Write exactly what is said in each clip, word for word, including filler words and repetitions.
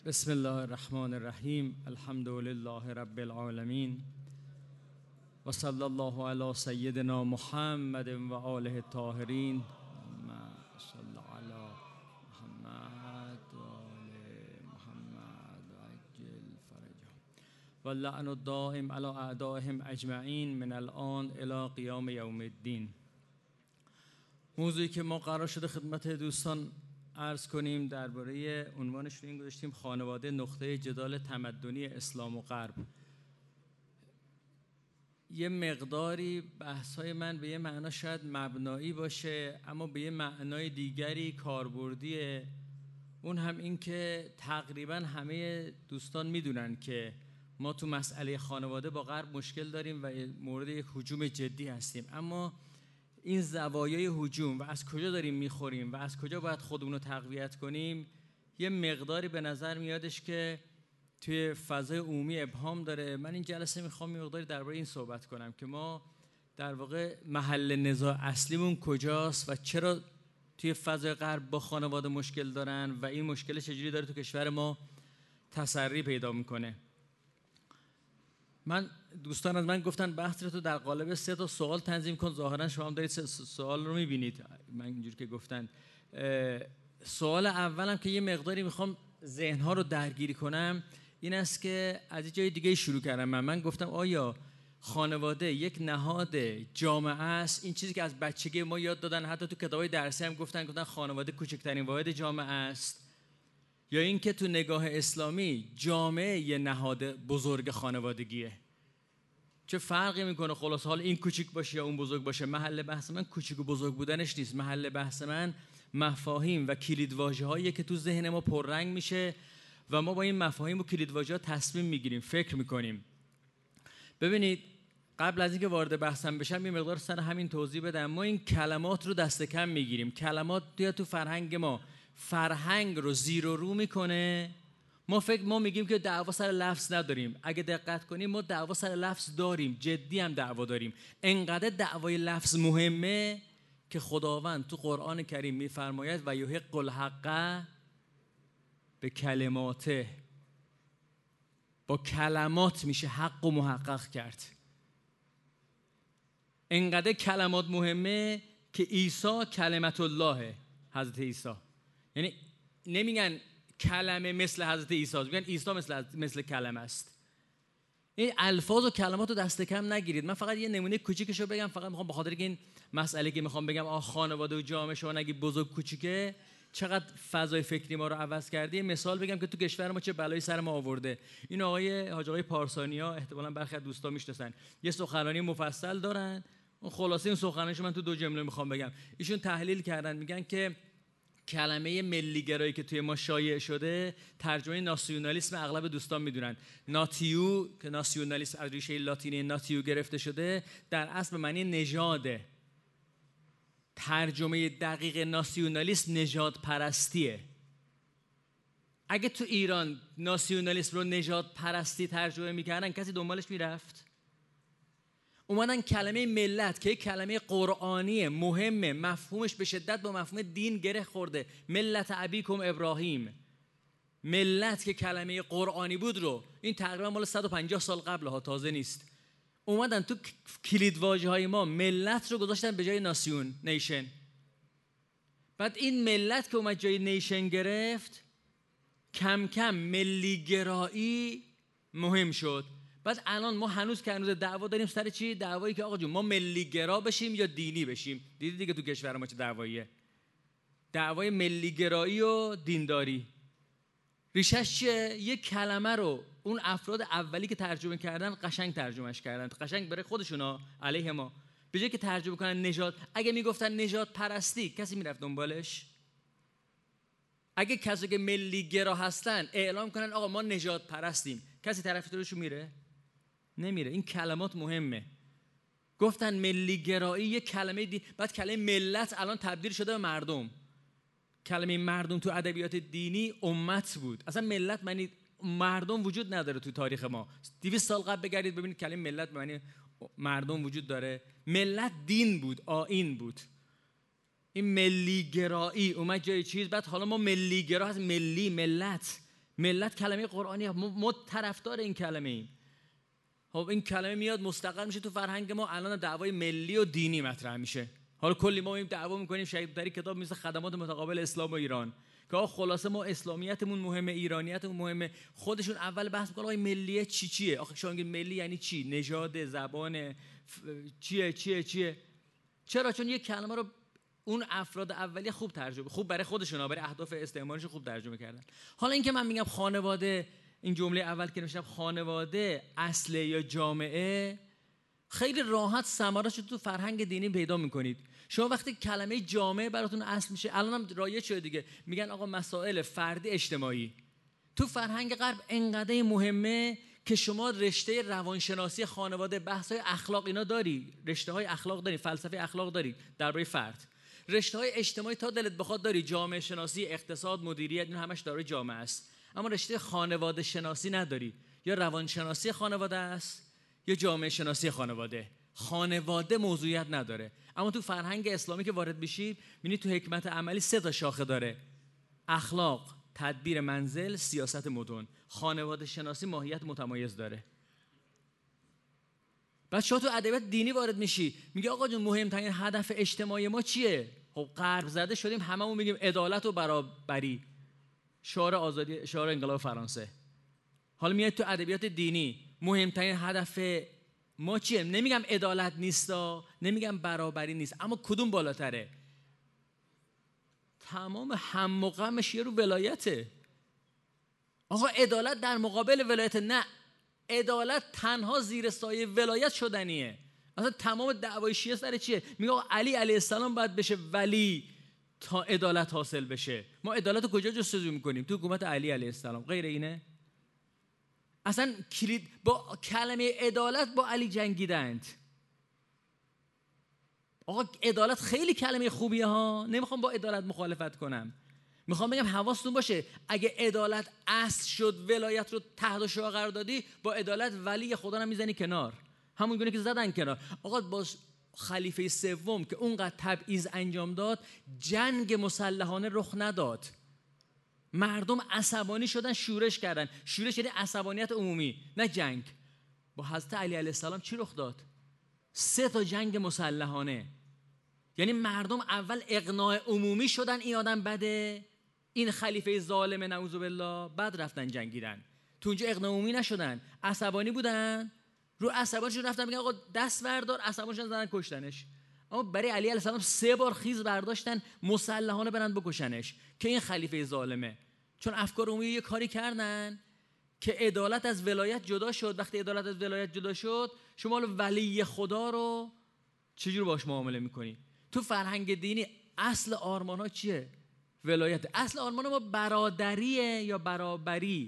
بسم الله الرحمن الرحیم. الحمد لله رب العالمین و صلی الله علی سیدنا محمد و آله الطاهرین. صلی علی محمد و آل محمد و عجل فرجهم و اللعن الدائم علی اعدائهم اجمعین من الان الی قیام یوم الدین. موضوعی که ما قرار شده خدمت دوستان عرض کنیم درباره عنوانش رو این گذاشتیم: خانواده نقطه جدال تمدنی اسلام و غرب. یه مقداری بحث‌های من به یه معنا شاید مبنایی باشه، اما به یه معنای دیگری کاربردیه. اون هم این که تقریبا همه دوستان میدونن که ما تو مسئله خانواده با غرب مشکل داریم و مورد یک هجوم جدی هستیم. اما این زوایای هجوم و از کجا داریم میخوریم و از کجا باید خودمون رو تقویت کنیم یه مقداری به نظر میادش که توی فضای عمومی ابهام داره. من این جلسه میخوام یه مقداری درباره این صحبت کنم که ما در واقع محل نزاع اصلیمون کجاست و چرا توی فضای غرب با خانواده مشکل دارن و این مشکل چجوری داره تو کشور ما تسری پیدا میکنه. من دوستان از من گفتن بحث رو تو در قالب سه تا سوال تنظیم کن. ظاهرا شما هم دارید سوال رو میبینید. من اینجوری که گفتن سوال اولم که یه مقداری میخوام ذهنها رو درگیری کنم این است که از جای دیگه شروع کردم. من من گفتم آیا خانواده یک نهاد جامعه است؟ این چیزی که از بچگی ما یاد دادن، حتی تو کتابای درسی هم گفتن گفتن خانواده کوچکترین واحد جامعه است، یا این که تو نگاه اسلامی جامعه یه نهاد بزرگ خانوادگیه؟ چه فرقی میکنه خلاص حال این کوچیک باشه یا اون بزرگ باشه؟ محل بحث من کوچیک و بزرگ بودنش نیست. محل بحث من مفاهیم و کلیدواژه‌هایی که تو ذهن ما پررنگ میشه و ما با این مفاهیم و کلیدواژه‌ها تصمیم میگیریم، فکر میکنیم. ببینید قبل از اینکه وارد بحثم بشم یه مقدار سر همین توضیح بدم. ما این کلمات رو دست کم میگیریم. کلمات تو تو فرهنگ ما فرهنگ رو زیر و رو میکنه. ما فکر ما میگیم که دعوا سر لفظ نداریم. اگه دقت کنیم ما دعوا سر لفظ داریم، جدی هم دعوا داریم. انقدر دعوای لفظ مهمه که خداوند تو قرآن کریم میفرماید و یحق الحق به کلماته. با کلمات میشه حق و محقق کرد. انقدر کلمات مهمه که عیسی کلمت الله، حضرت عیسی، یعنی نمیگن کلمه مثل حضرت عیسی، میگن عیسی مثل مثل کلمه است. این الفاظ و کلمات رو دست کم نگیرید. من فقط یه نمونه کوچیکشو بگم، فقط میخوام به خاطر این مسئله که میخوام بگم آ خانواده و جامعه شما نگی بزرگ کوچیکه چقدر فضای فکری ما رو عوض کرده. مثال بگم که تو کشور ما چه بلایی سر ما آورده. این آقای حاج آقای پارسانیا احتمالاً برخی از دوستا میشناسن، یه سخنرانی مفصل دارن. اون خلاصه این سخنرانیشو من تو دو جمله میخوام بگم. ایشون تحلیل کردن، میگن که کلمه ملیگرایی که توی ما شایع شده ترجمه ناسیونالیسم اغلب دوستان میدونن. ناتیو که ناسیونالیسم از ریشه لاتینی ناتیو گرفته شده، در اصل به معنی نژاده. ترجمه دقیق ناسیونالیسم نژاد پرستیه. اگه تو ایران ناسیونالیسم رو نژاد پرستی ترجمه میکردن کسی دنبالش میرفت؟ اومدن کلمه ملت که یک کلمه قرآنیه، مهمه، مفهومش به شدت با مفهوم دین گره خورده. ملت ابیکم ابراهیم، ملت که کلمه قرآنی بود رو، این تقریبا مال صد و پنجاه سال قبل ها، تازه نیست. اومدن تو کلیدواژه های ما ملت رو گذاشتن به جای ناسیون، نیشن. بعد این ملت که اومد جای نیشن گرفت، کم کم ملی گرایی مهم شد. بعد الان ما هنوز که هنوز دعوا داریم سر چی؟ دعوایی که آقا جون ما ملی گرا بشیم یا دینی بشیم. دیدید دیگه تو کشور ما چه دعواییه؟ دعوای ملی گرایی و دینداری. ریشش چیه؟ یک کلمه رو اون افراد اولی که ترجمه کردن قشنگ ترجمهش کردن، قشنگ برای خودشونا علیه ما. به جای که ترجمه کنن نژاد، اگه میگفتن نژاد پرستی کسی میرفت دنبالش؟ اگه کسی که ملی گرا هستن اعلام کنن آقا ما نژاد پرستیم، کسی طرفدارشون میره؟ نمیره. این کلمات مهمه. گفتن ملی گرایی یک کلمه دی... بعد کلمه ملت الان تبدیل شده به مردم. کلمه مردم تو ادبیات دینی امت بود. اصلا ملت معنی مردم وجود نداره تو تاریخ ما. دویست سال قبل بگردید ببینید کلمه ملت معنی مردم وجود داره. ملت دین بود، آیین بود. این ملی گرایی اومد جای چیز. بعد حالا ما ملی گرا هست، ملی ملت ملت کلمه قرآنی، ما طرفدار این کلمه ایم. خب این کلمه میاد مستقر میشه تو فرهنگ ما. الان دعوای ملی و دینی مطرح میشه. حالا کلی ما این دعوا میکنیم شهید در کتاب مثل خدمات متقابل اسلام و ایران که آقا خلاصه ما اسلامیتمون مهمه، ایرانیتمون مهمه. خودشون اول بحث میکنن آقا ملیه چی چیه؟ آخه شما میگید ملی یعنی چی؟ نژاد، زبان، ف... چیه چیه چیه؟ چرا؟ چون یک کلمه رو اون افراد اولیه خوب ترجمه، خوب برای خودشون، برای اهداف استعمارشون خوب ترجمه کردن. حالا اینکه من میگم خانواده، این جمله اول که نوشتم خانواده اصله یا جامعه، خیلی راحت ثمره‌اش تو فرهنگ دینی پیدا میکنید. شما وقتی کلمه جامعه براتون اصل میشه، الانم رایج شده دیگه، میگن آقا مسائل فردی اجتماعی. تو فرهنگ غرب انقدر مهمه که شما رشته روانشناسی خانواده، بحث‌های اخلاق اینا داری، رشته‌های اخلاق داری، فلسفه اخلاق داری درباره فرد. رشته‌های اجتماعی تا دلت بخواد داری، جامعه شناسی، اقتصاد، مدیریت، این همش داره جامعه است. اما رشته خانواده شناسی نداری. یا روانشناسی خانواده است یا جامعه شناسی خانواده. خانواده موضوعیت نداره. اما تو فرهنگ اسلامی که وارد بشید می‌بینید تو حکمت عملی سه تا شاخه داره: اخلاق، تدبیر منزل، سیاست مدن. خانواده شناسی ماهیت متمایز داره. بعد شما تو ادبیات دینی وارد میشی، میگه آقا جون مهمترین هدف اجتماعی ما چیه؟ خب غرب زده شدیم هممون میگیم عدالت و برابری، شعار آزادی، شعار انقلاب فرانسه. حالا میاد تو ادبیات دینی مهمترین هدف ما چیه؟ نمیگم عدالت نیستا، نمیگم برابری نیست، اما کدوم بالاتره؟ تمام هم و غمش یه رو ولایته. آقا عدالت در مقابل ولایت، نه، عدالت تنها زیر سایه ولایت شدنیه. اصلا تمام دعوای شیعه سر چیه؟ میگه آقا علی علیه السلام باید بشه ولی تا عدالت حاصل بشه. ما عدالت رو کجا جستجو میکنیم؟ تو حکومت علی علیه السلام. غیر اینه؟ اصلا کلید با کلمه عدالت با علی جنگیدند. آقا عدالت خیلی کلمه خوبیه ها، نمیخوام با عدالت مخالفت کنم. میخوام بگم حواستون باشه اگه عدالت اصل شد، ولایت رو تحت شعار قرار دادی، با عدالت ولی خدا رو میزنی کنار، همون گونه که زدن کنار. آقا با خلیفه سوم که اونقدر تبعیض انجام داد، جنگ مسلحانه رخ نداد. مردم عصبانی شدن، شورش کردن. شورش یعنی عصبانیت عمومی، نه جنگ. با حضرت علی علیه السلام چی رخ داد؟ سه تا جنگ مسلحانه. یعنی مردم اول اقناع عمومی شدن این آدم بده، این خلیفه ظالم نعوذ بالله، بعد رفتن جنگیدن. تو اونجا اقناع عمومی نشدن، عصبانی بودن، رو عصبانشون رفتن میگن آقا دست بردار، عصبانشون زدن کشتنش. اما برای علی علیه السلام سه بار خیز برداشتن مسلحانه برن بکشنش که این خلیفه ظالمه. چون افکار عمومی یه کاری کردن که عدالت از ولایت جدا شد. وقتی عدالت از ولایت جدا شد، شما ولی خدا رو چجور باش معامله میکنی؟ تو فرهنگ دینی اصل آرمان ها چیه؟ ولایت. اصل آرمان ما برادریه یا برابری؟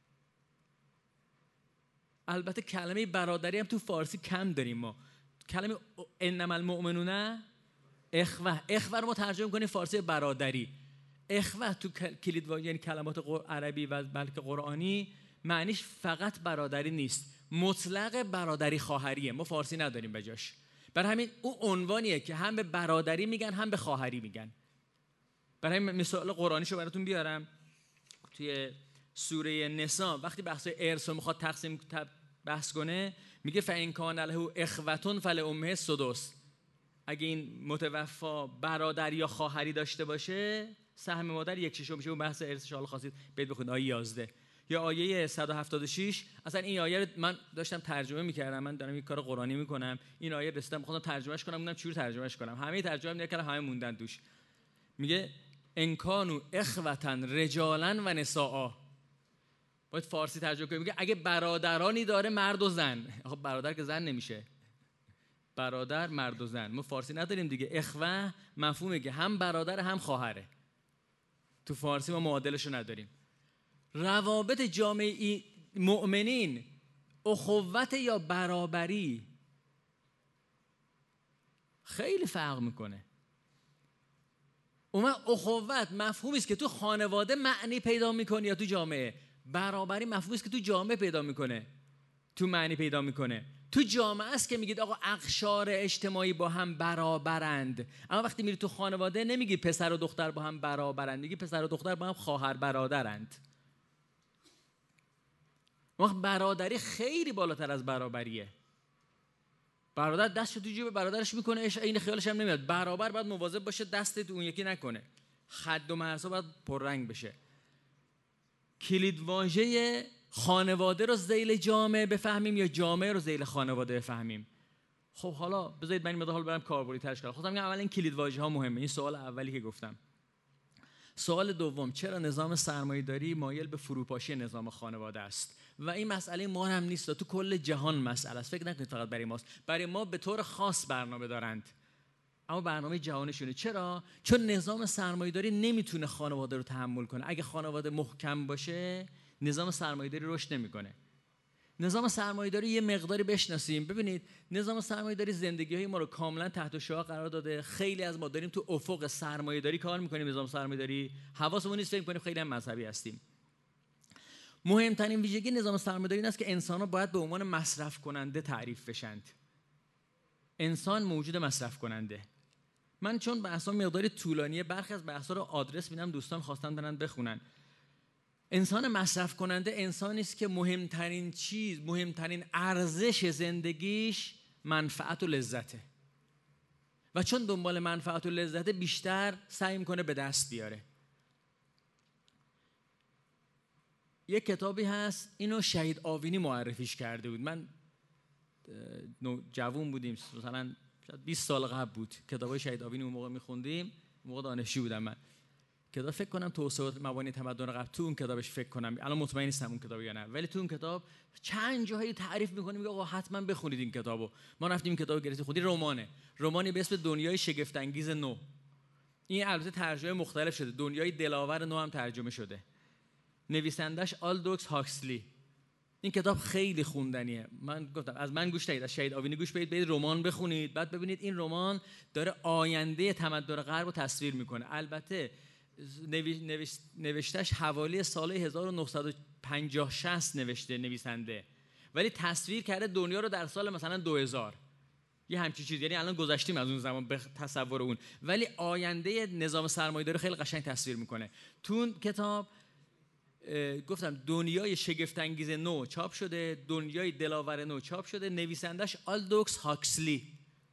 البته کلمه برادری هم تو فارسی کم داریم ما. کلمه انما المؤمنون اخوه، اخوه رو ما ترجمه کنیم فارسی برادری. اخوه تو کلید یعنی کلمات عربی و بلکه قرآنی معنیش فقط برادری نیست، مطلق برادری خواهریه. ما فارسی نداریم بجاش. برای همین اون عنوانیه که هم به برادری میگن هم به خواهری میگن. برای همین مثال قرآنیشو براتون بیارم. توی سوره نساء وقتی بحث ارث رو میخواد تقسیم بحث کنه، میگه فإن کان له اخوة فلأمه السدس. اگه این متوفا برادر یا خواهری داشته باشه، سهم مادر یک ششم میشه. اون بحث ارث حالا خواستید برید بخونید آیه یازده یا آیه صد و هفتاد و شش. اصلا این آیه رو من داشتم ترجمه میکردم، من دارم یک کار قرآنی میکنم، این آیه رسیدم میخواستم ترجمهش کنم، موندم چجوری ترجمهش کنم. همه ترجمه میکردم، همه موندن توش. میگه ان کانوا اخوة رجالا و نساء. باید فارسی ترجمه کنیم. میگه اگه برادرانی داره مرد و زن. آخه برادر که زن نمیشه، برادر مرد و زن. ما فارسی نداریم دیگه. اخوه مفهومه که هم برادر هم خواهره. تو فارسی ما معادلشو نداریم. روابط جامعه مؤمنین، اخوت یا برابری خیلی فرق میکنه. اون اخوت مفهومی است که تو خانواده معنی پیدا میکنه یا تو جامعه. برابری مفهومی است که تو جامعه پیدا میکنه، تو معنی پیدا میکنه. تو جامعه است که میگید آقا اقشار اجتماعی با هم برابرند. اما وقتی میری تو خانواده نمیگی پسر و دختر با هم برابرند، میگی پسر و دختر با هم خواهر برادرند. وقت برادری خیلی بالاتر از برابریه. برادر دستش تو جیب برادرش میکنه، این خیالش هم نمیاد. برابر باید مواظب باشه دست تو اون یکی نکنه. خد و مرزها باید پررنگ بشه. کلید واژه خانواده رو ذیل جامعه بفهمیم یا جامعه رو ذیل خانواده بفهمیم؟ خب حالا بذارید من این مدت حال برم کاربردی ترش کنم. خودم میگم اول این کلید واژه ها مهمه. این سوال اولی که گفتم. سوال دوم، چرا نظام سرمایه‌داری مایل به فروپاشی نظام خانواده است؟ و این مسئله ما هم نیست، تو کل جهان مسئله است. فکر نکنید فقط برای ماست. برای ما به طور خاص برنامه دارند، اما برنامه جهانشونه. چرا؟ چون نظام سرمایه‌داری نمیتونه خانواده رو تحمل کنه. اگه خانواده محکم باشه، نظام سرمایه‌داری رشد نمیکنه. نظام سرمایه‌داری یه مقداری بشناسیم. ببینید نظام سرمایه‌داری زندگی‌های ما رو کاملا تحت شعاع قرار داده. خیلی از ما داریم تو افق سرمایه‌داری کار می‌کنیم. نظام سرمایه‌داری حواسمون نیست، فکر می‌کنیم خیلی هم مذهبی هستیم. مهمترین ویژگی نظام سرمایه‌داری این است که انسان‌ها باید به عنوان مصرف کننده تعریف بشند. انسان موجود مصرف کننده. من چون بحثا مقداری طولانیه، برخی از بحثا رو آدرس میدم، دوستان خواستن برن بخونن. انسان مصرف کننده انسانی است که مهمترین چیز، مهمترین ارزش زندگیش منفعت و لذته. و چون دنبال منفعت و لذت بیشتر سعی میکنه به دست بیاره. یک کتابی هست، اینو شهید آوینی معرفیش کرده بود. من جوون بودیم، مثلا شاید بیست سال قبل بود. کتابای شهید آوینی اون موقع میخوندیم، اون موقع دانشجو بودم من. کتاب فکر کنم توسعه مبانی تمدن قبل، تو اون کتابش فکر کنم، الان مطمئن نیستم اون کتاب یا نه، ولی تو اون کتاب چند جاهایی تعریف می‌کنه، میگه آقا حتما بخونید این کتابو. ما رفتیم این کتابو گرفتیم خودی. رمانه رمانی به اسم دنیای شگفت انگیز نو. این البته ترجمه مختلف شده، دنیای دلاور نو هم ترجمه شده. نویسندش آلدوکس هاکسلی. این کتاب خیلی خوندنیه. من گفتم از من گوش ندید، از شهید آوینی گوش بدید، برید رمان بخونید، بعد ببینید این رمان داره آینده تمدن غرب رو تصویر میکنه. البته نوشتش حوالی سال هزار و نهصد و پنجاه شصت نوشته نویسنده، ولی تصویر کرده دنیا رو در سال مثلا دو هزار، یه همچین چیز. یعنی الان گذشتیم از اون زمان به تصور اون، ولی آینده نظام سرمایه‌داری خیلی قشنگ تصویر میکنه. تو اون کتاب گفتم دنیای شگفت انگیز نو چاپ شده، دنیای دلاور نو چاپ شده. نویسندش آلدوکس هاکسلی.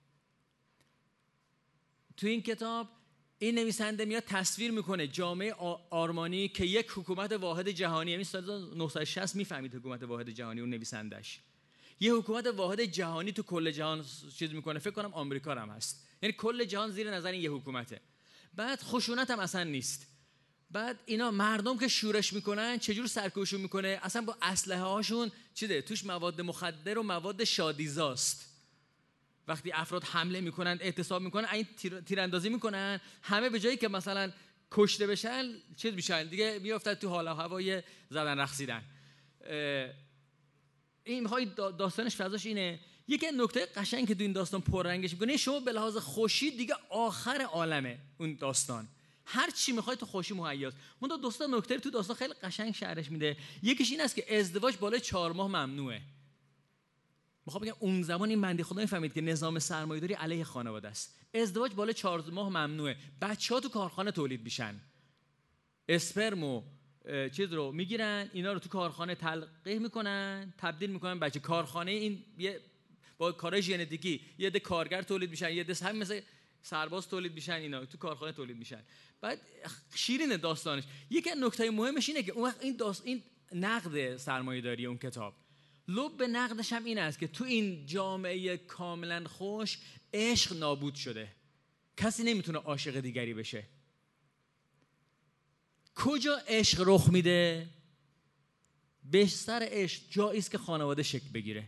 تو این کتاب این نویسنده میاد تصویر میکنه جامعه آرمانی که یک حکومت واحد جهانی، یعنی سال هزار و نهصد و شصت میفهمید حکومت واحد جهانی، اون نویسندش یه حکومت واحد جهانی تو کل جهان چیز میکنه. فکر کنم آمریکا هم هست، یعنی کل جهان زیر نظر این یه حکومته. بعد خشونت هم اصلا نیست. بعد اینا مردم که شورش میکنن چجور سرکوبشون میکنه؟ اصلا با اسلحه هاشون چیده، توش مواد مخدر و مواد شادیزاست. وقتی افراد حمله میکنن، اعتصاب میکنن، این تیر، تیراندازی میکنن، همه به جایی که مثلا کشته بشن چیز میشن دیگه، میافتن تو حال و هوای زدن رقصیدن. این های داستانش فضاش اینه. یکی نکته قشنگ که تو این داستان پررنگش میکنه، شما به لحاظ خوشی دیگه آخر عالمه اون داستان، هر چی میخوای تو خوشی مهیاست. من دو دوستا نکته تو داستان خیلی قشنگ شرحش میده. یکیش این است که ازدواج بالای چهار ماه ممنوعه. میخوام بگم اون زمان این بنده خدا میفهمید که نظام سرمایه‌داری علیه خانواده است. ازدواج بالای چهار ماه ممنوعه. بچه‌ها تو کارخانه تولید میشن، اسپرم و چیز رو میگیرن، اینا رو تو کارخانه تلقیح میکنن، تبدیل میکنن بچه. کارخانه این یه با کارهای ژنتیکی یه عده کارگر تولید میشن، یه عده هم مثل سرباز تولید میشن، اینا تو کارخانه تولید میشن. بعد شیرین داستانش. یکی از نکته مهمش اینه که اون وقت این داست این نقد سرمایه‌داری اون کتاب، لب به نقدش هم این است که تو این جامعه کاملا خوش عشق نابود شده، کسی نمیتونه عاشق دیگری بشه. کجا عشق رخ میده؟ بستر عشق جایی است که خانواده شکل بگیره.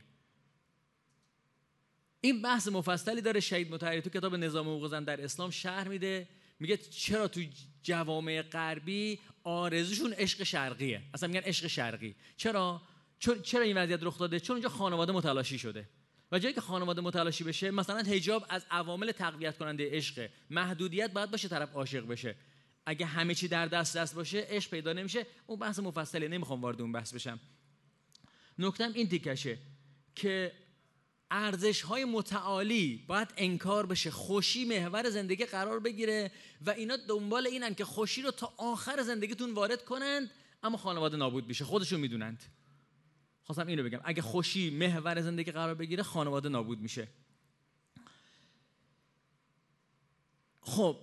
این بحث مفصلی داره شهید مطهری تو کتاب نظام حقوق زن در اسلام شرح میده. میگه چرا تو جوامع غربی آرزوشون عشق شرقیه، اصلا میگن عشق شرقی. چرا؟ چرا این وضعیت رخ داده؟ چون اونجا خانواده متلاشی شده و جایی که خانواده متلاشی بشه، مثلا حجاب از عوامل تقویت کننده عشق، محدودیت باید باشه طرف عاشق بشه. اگه همه چی در دست دست باشه عشق پیدا نمیشه. اون بحث مفصله، نمیخوام وارد اون بحث بشم. نکتم این تیکشه که ارزش‌های متعالی باید انکار بشه، خوشی محور زندگی قرار بگیره و اینا دنبال اینن که خوشی رو تا آخر زندگیتون وارد کنند، اما خانواده نابود بشه. خودشون میدونند. خواستم اینو بگم اگه خوشی محور زندگی قرار بگیره خانواده نابود میشه. خب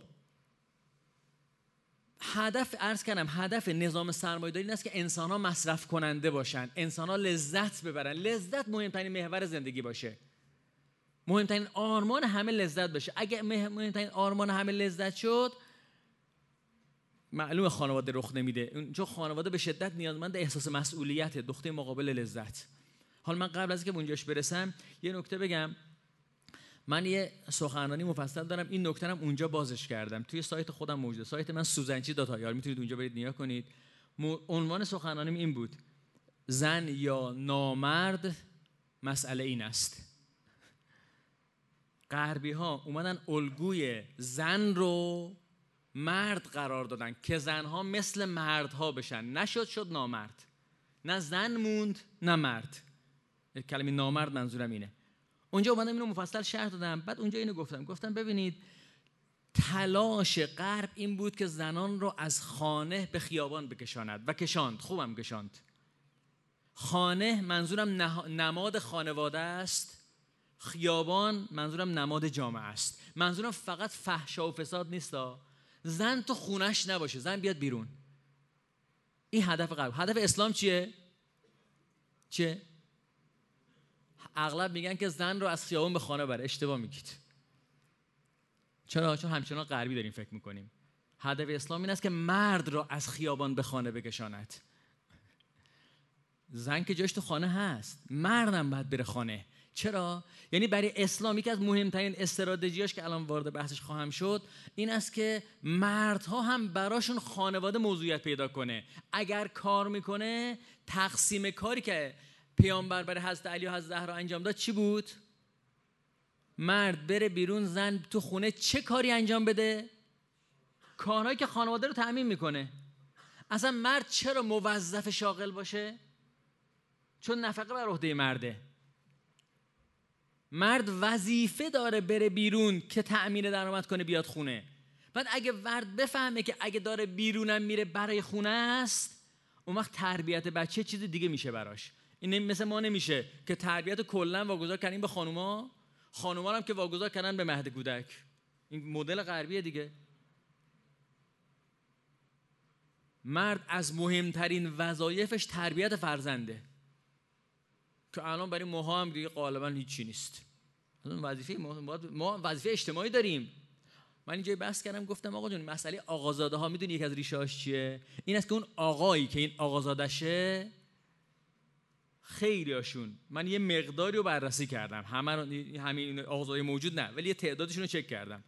هدف عرض کردم هدف نظام سرمایه‌داری این است که انسان‌ها مصرف کننده باشن، انسان‌ها لذت ببرن، لذت مهمترین محور زندگی باشه، مهمترین آرمان همه لذت بشه. اگه مهمترین آرمان همه لذت شد معلومه خانواده رخ نمیده، چون خانواده به شدت نیازمند احساس مسئولیت، نقطه مقابل لذت. حالا من قبل از اینکه به اونجاش برسم یه نکته بگم. من یه سخنرانی مفصل دارم، این نکته هم اونجا بازش کردم، توی سایت خودم موجوده، سایت من سوزنچی دات آی آر، میتونید اونجا برید نگاه کنید. عنوان سخنرانیم این بود: زن یا نامرد مسئله این است. غربی ها اومدن الگوی زن رو مرد قرار دادن که زنها مثل مردها بشن، نشد شد نامرد، نه زن موند نه مرد. کلمه نامرد منظورم اینه. اونجا اومدم اینو مفصل شرح دادم، بعد اونجا اینو گفتم گفتم ببینید تلاش غرب این بود که زنان رو از خانه به خیابان بکشاند و کشاند، خوبم کشاند. خانه منظورم نماد خانواده است، خیابان منظورم نماد جامعه است. منظورم فقط فحشا و فساد نیستا، زن تو خونش نباشه، زن بیاد بیرون. این هدف غرب. هدف اسلام چیه؟ چیه؟ اغلب میگن که زن رو از خیابان به خانه بره. اشتباه میگید. چرا؟ چون همچنان غربی داریم فکر میکنیم. هدف اسلام این است که مرد رو از خیابان به خانه بکشاند. زن که جاش تو خانه هست، مردم باید بره خانه. چرا؟ یعنی برای اسلام یکی از مهمترین استراتژیاش که الان وارد بحثش خواهم شد این است که مردها هم براشون خانواده موضوعیت پیدا کنه. اگر کار میکنه، تقسیم کاری که پیامبر برای حضرت علی و حضرت زهرا انجام داد چی بود؟ مرد بره بیرون، زن تو خونه چه کاری انجام بده؟ کارهایی که خانواده رو تأمین میکنه. اصلا مرد چرا موظف شاغل باشه؟ چون نفقه بر عهده مرده. مرد وظیفه داره بره بیرون که تأمین درآمد کنه بیاد خونه. بعد اگه مرد بفهمه که اگه داره بیرونم میره برای خونه است، اون وقت تربیت بچه چیز دیگه میشه براش. این مثل ما نمیشه که تربیت کلا واگذار کردیم به خانوما، خانوما هم که واگذار کردن به مهد کودک. این مدل غربیه دیگه. مرد از مهمترین وظایفش تربیت فرزنده که الان برای ماها هم دیگه غالبا هیچی نیست. وظیفه ما, ما وظیفه اجتماعی داریم. من اینجا بحث کردم گفتم آقا جون مسئله آقازاده ها میدونی یک از ریشه‌هاش چیه؟ این است که اون آقایی که این آقازادشه، خیلی هاشون من یه مقداری رو بررسی کردم، همه همین آقازاده موجود نه ولی یه تعدادشون رو چک کردم.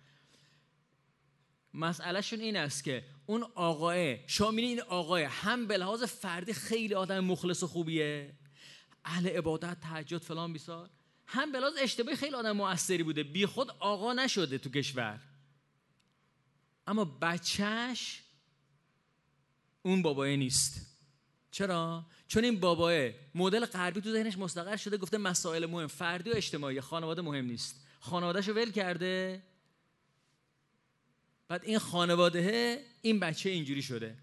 مسئله شون این است که اون آقاه شامل این آقاه هم به لحاظ فردی خیلی آدم مخلص و خوبیه، اهل عبادت، تهجد، فلان بیسار، هم به لحاظ اجتماعی خیلی آدم مؤثری بوده، بی خود آقا نشده تو کشور. اما بچهش اون بابای نیست. چرا؟ چون این باباه مدل غربی تو ذهنش مستقر شده، گفته مسائل مهم فردی و اجتماعی، خانواده مهم نیست. خانوادهشو ول کرده، بعد این خانواده این بچه اینجوری شده.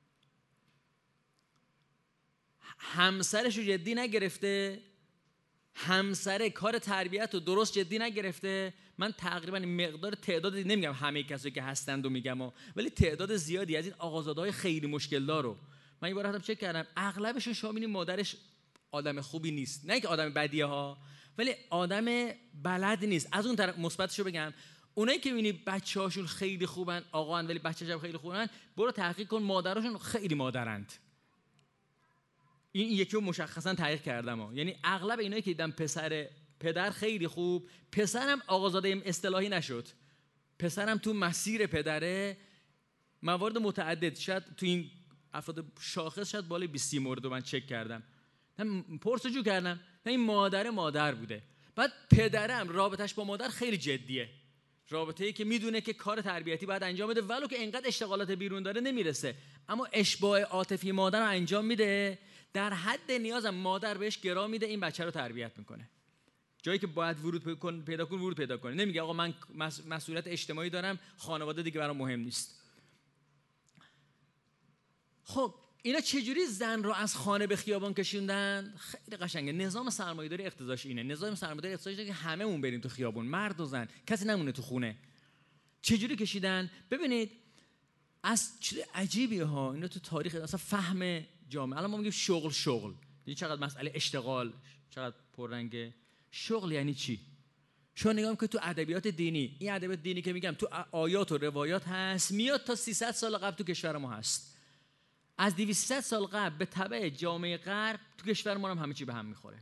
همسرشو جدی نگرفته، همسر کار تربیت رو درست جدی نگرفته. من تقریبا مقدار تعداد نمیگم همه کسایی که هستند و میگم، ولی تعداد زیادی از این آقازاده‌های خیلی مشکل دارو من یه بار رفتم چک کردم، اغلبشون شامل مادرش آدم خوبی نیست، نه که آدم بدیه ها، ولی آدم بلد نیست. از اون طرف مثبتشو بگم، اونایی که میبینی بچه‌هاشون خیلی خوبن، آقان ولی بچه‌شون خیلی خوبن، برو تحقیق کن مادراشون خیلی مادرند. این یکی رو مشخصا تحقیق کردم ها. یعنی اغلب اینایی که دیدم پسر پدر خیلی خوب، پسرم آقازاده اصطلاحی نشد، پسرم تو مسیر پدره. موارد متعدد، شاید تو این افراد شاخص شاید بالای بیست مورد رو من چک کردم، من پرسجو کردم، این مادر مادر بوده. بعد پدرم رابطش با مادر خیلی جدیه، رابطه‌ای که میدونه که کار تربیتی باید انجام بده، ولو که انقدر اشتغالات بیرون داره نمیرسه، اما اشباع عاطفی مادر رو انجام میده، در حد نیازم مادر بهش گرا میده، این بچه رو تربیت میکنه. جایی که باید ورود پیدا کنه ورود پیدا کنه، نمیگه آقا من مسئولیت اجتماعی دارم، خانواده دیگه برام مهم نیست. خب اینا چجوری زن رو از خانه به خیابان کشوندن؟ خیلی قشنگه. نظام سرمایه‌داری اقتضاش اینه. نظام سرمایه‌داری اقتضاش اینه که هممون بریم تو خیابون، مرد و زن، کسی نمونه تو خونه. چجوری کشیدن؟ ببینید از چیز عجیبیه ها اینا تو تاریخ اصلا فهم جامعه. الان ما میگیم شغل شغل، یعنی چقدر مسئله اشتغال چقدر پررنگه. شغل یعنی چی؟ شما نگاه که تو ادبیات دینی، این ادبیات دینی که میگم تو آیات و روایات هست، میاد تا سیصد سال قبل تو کشور ما هست. از دویست سال قبل به تبع جامعه غرب تو کشور ما هم همه چی به هم میخوره.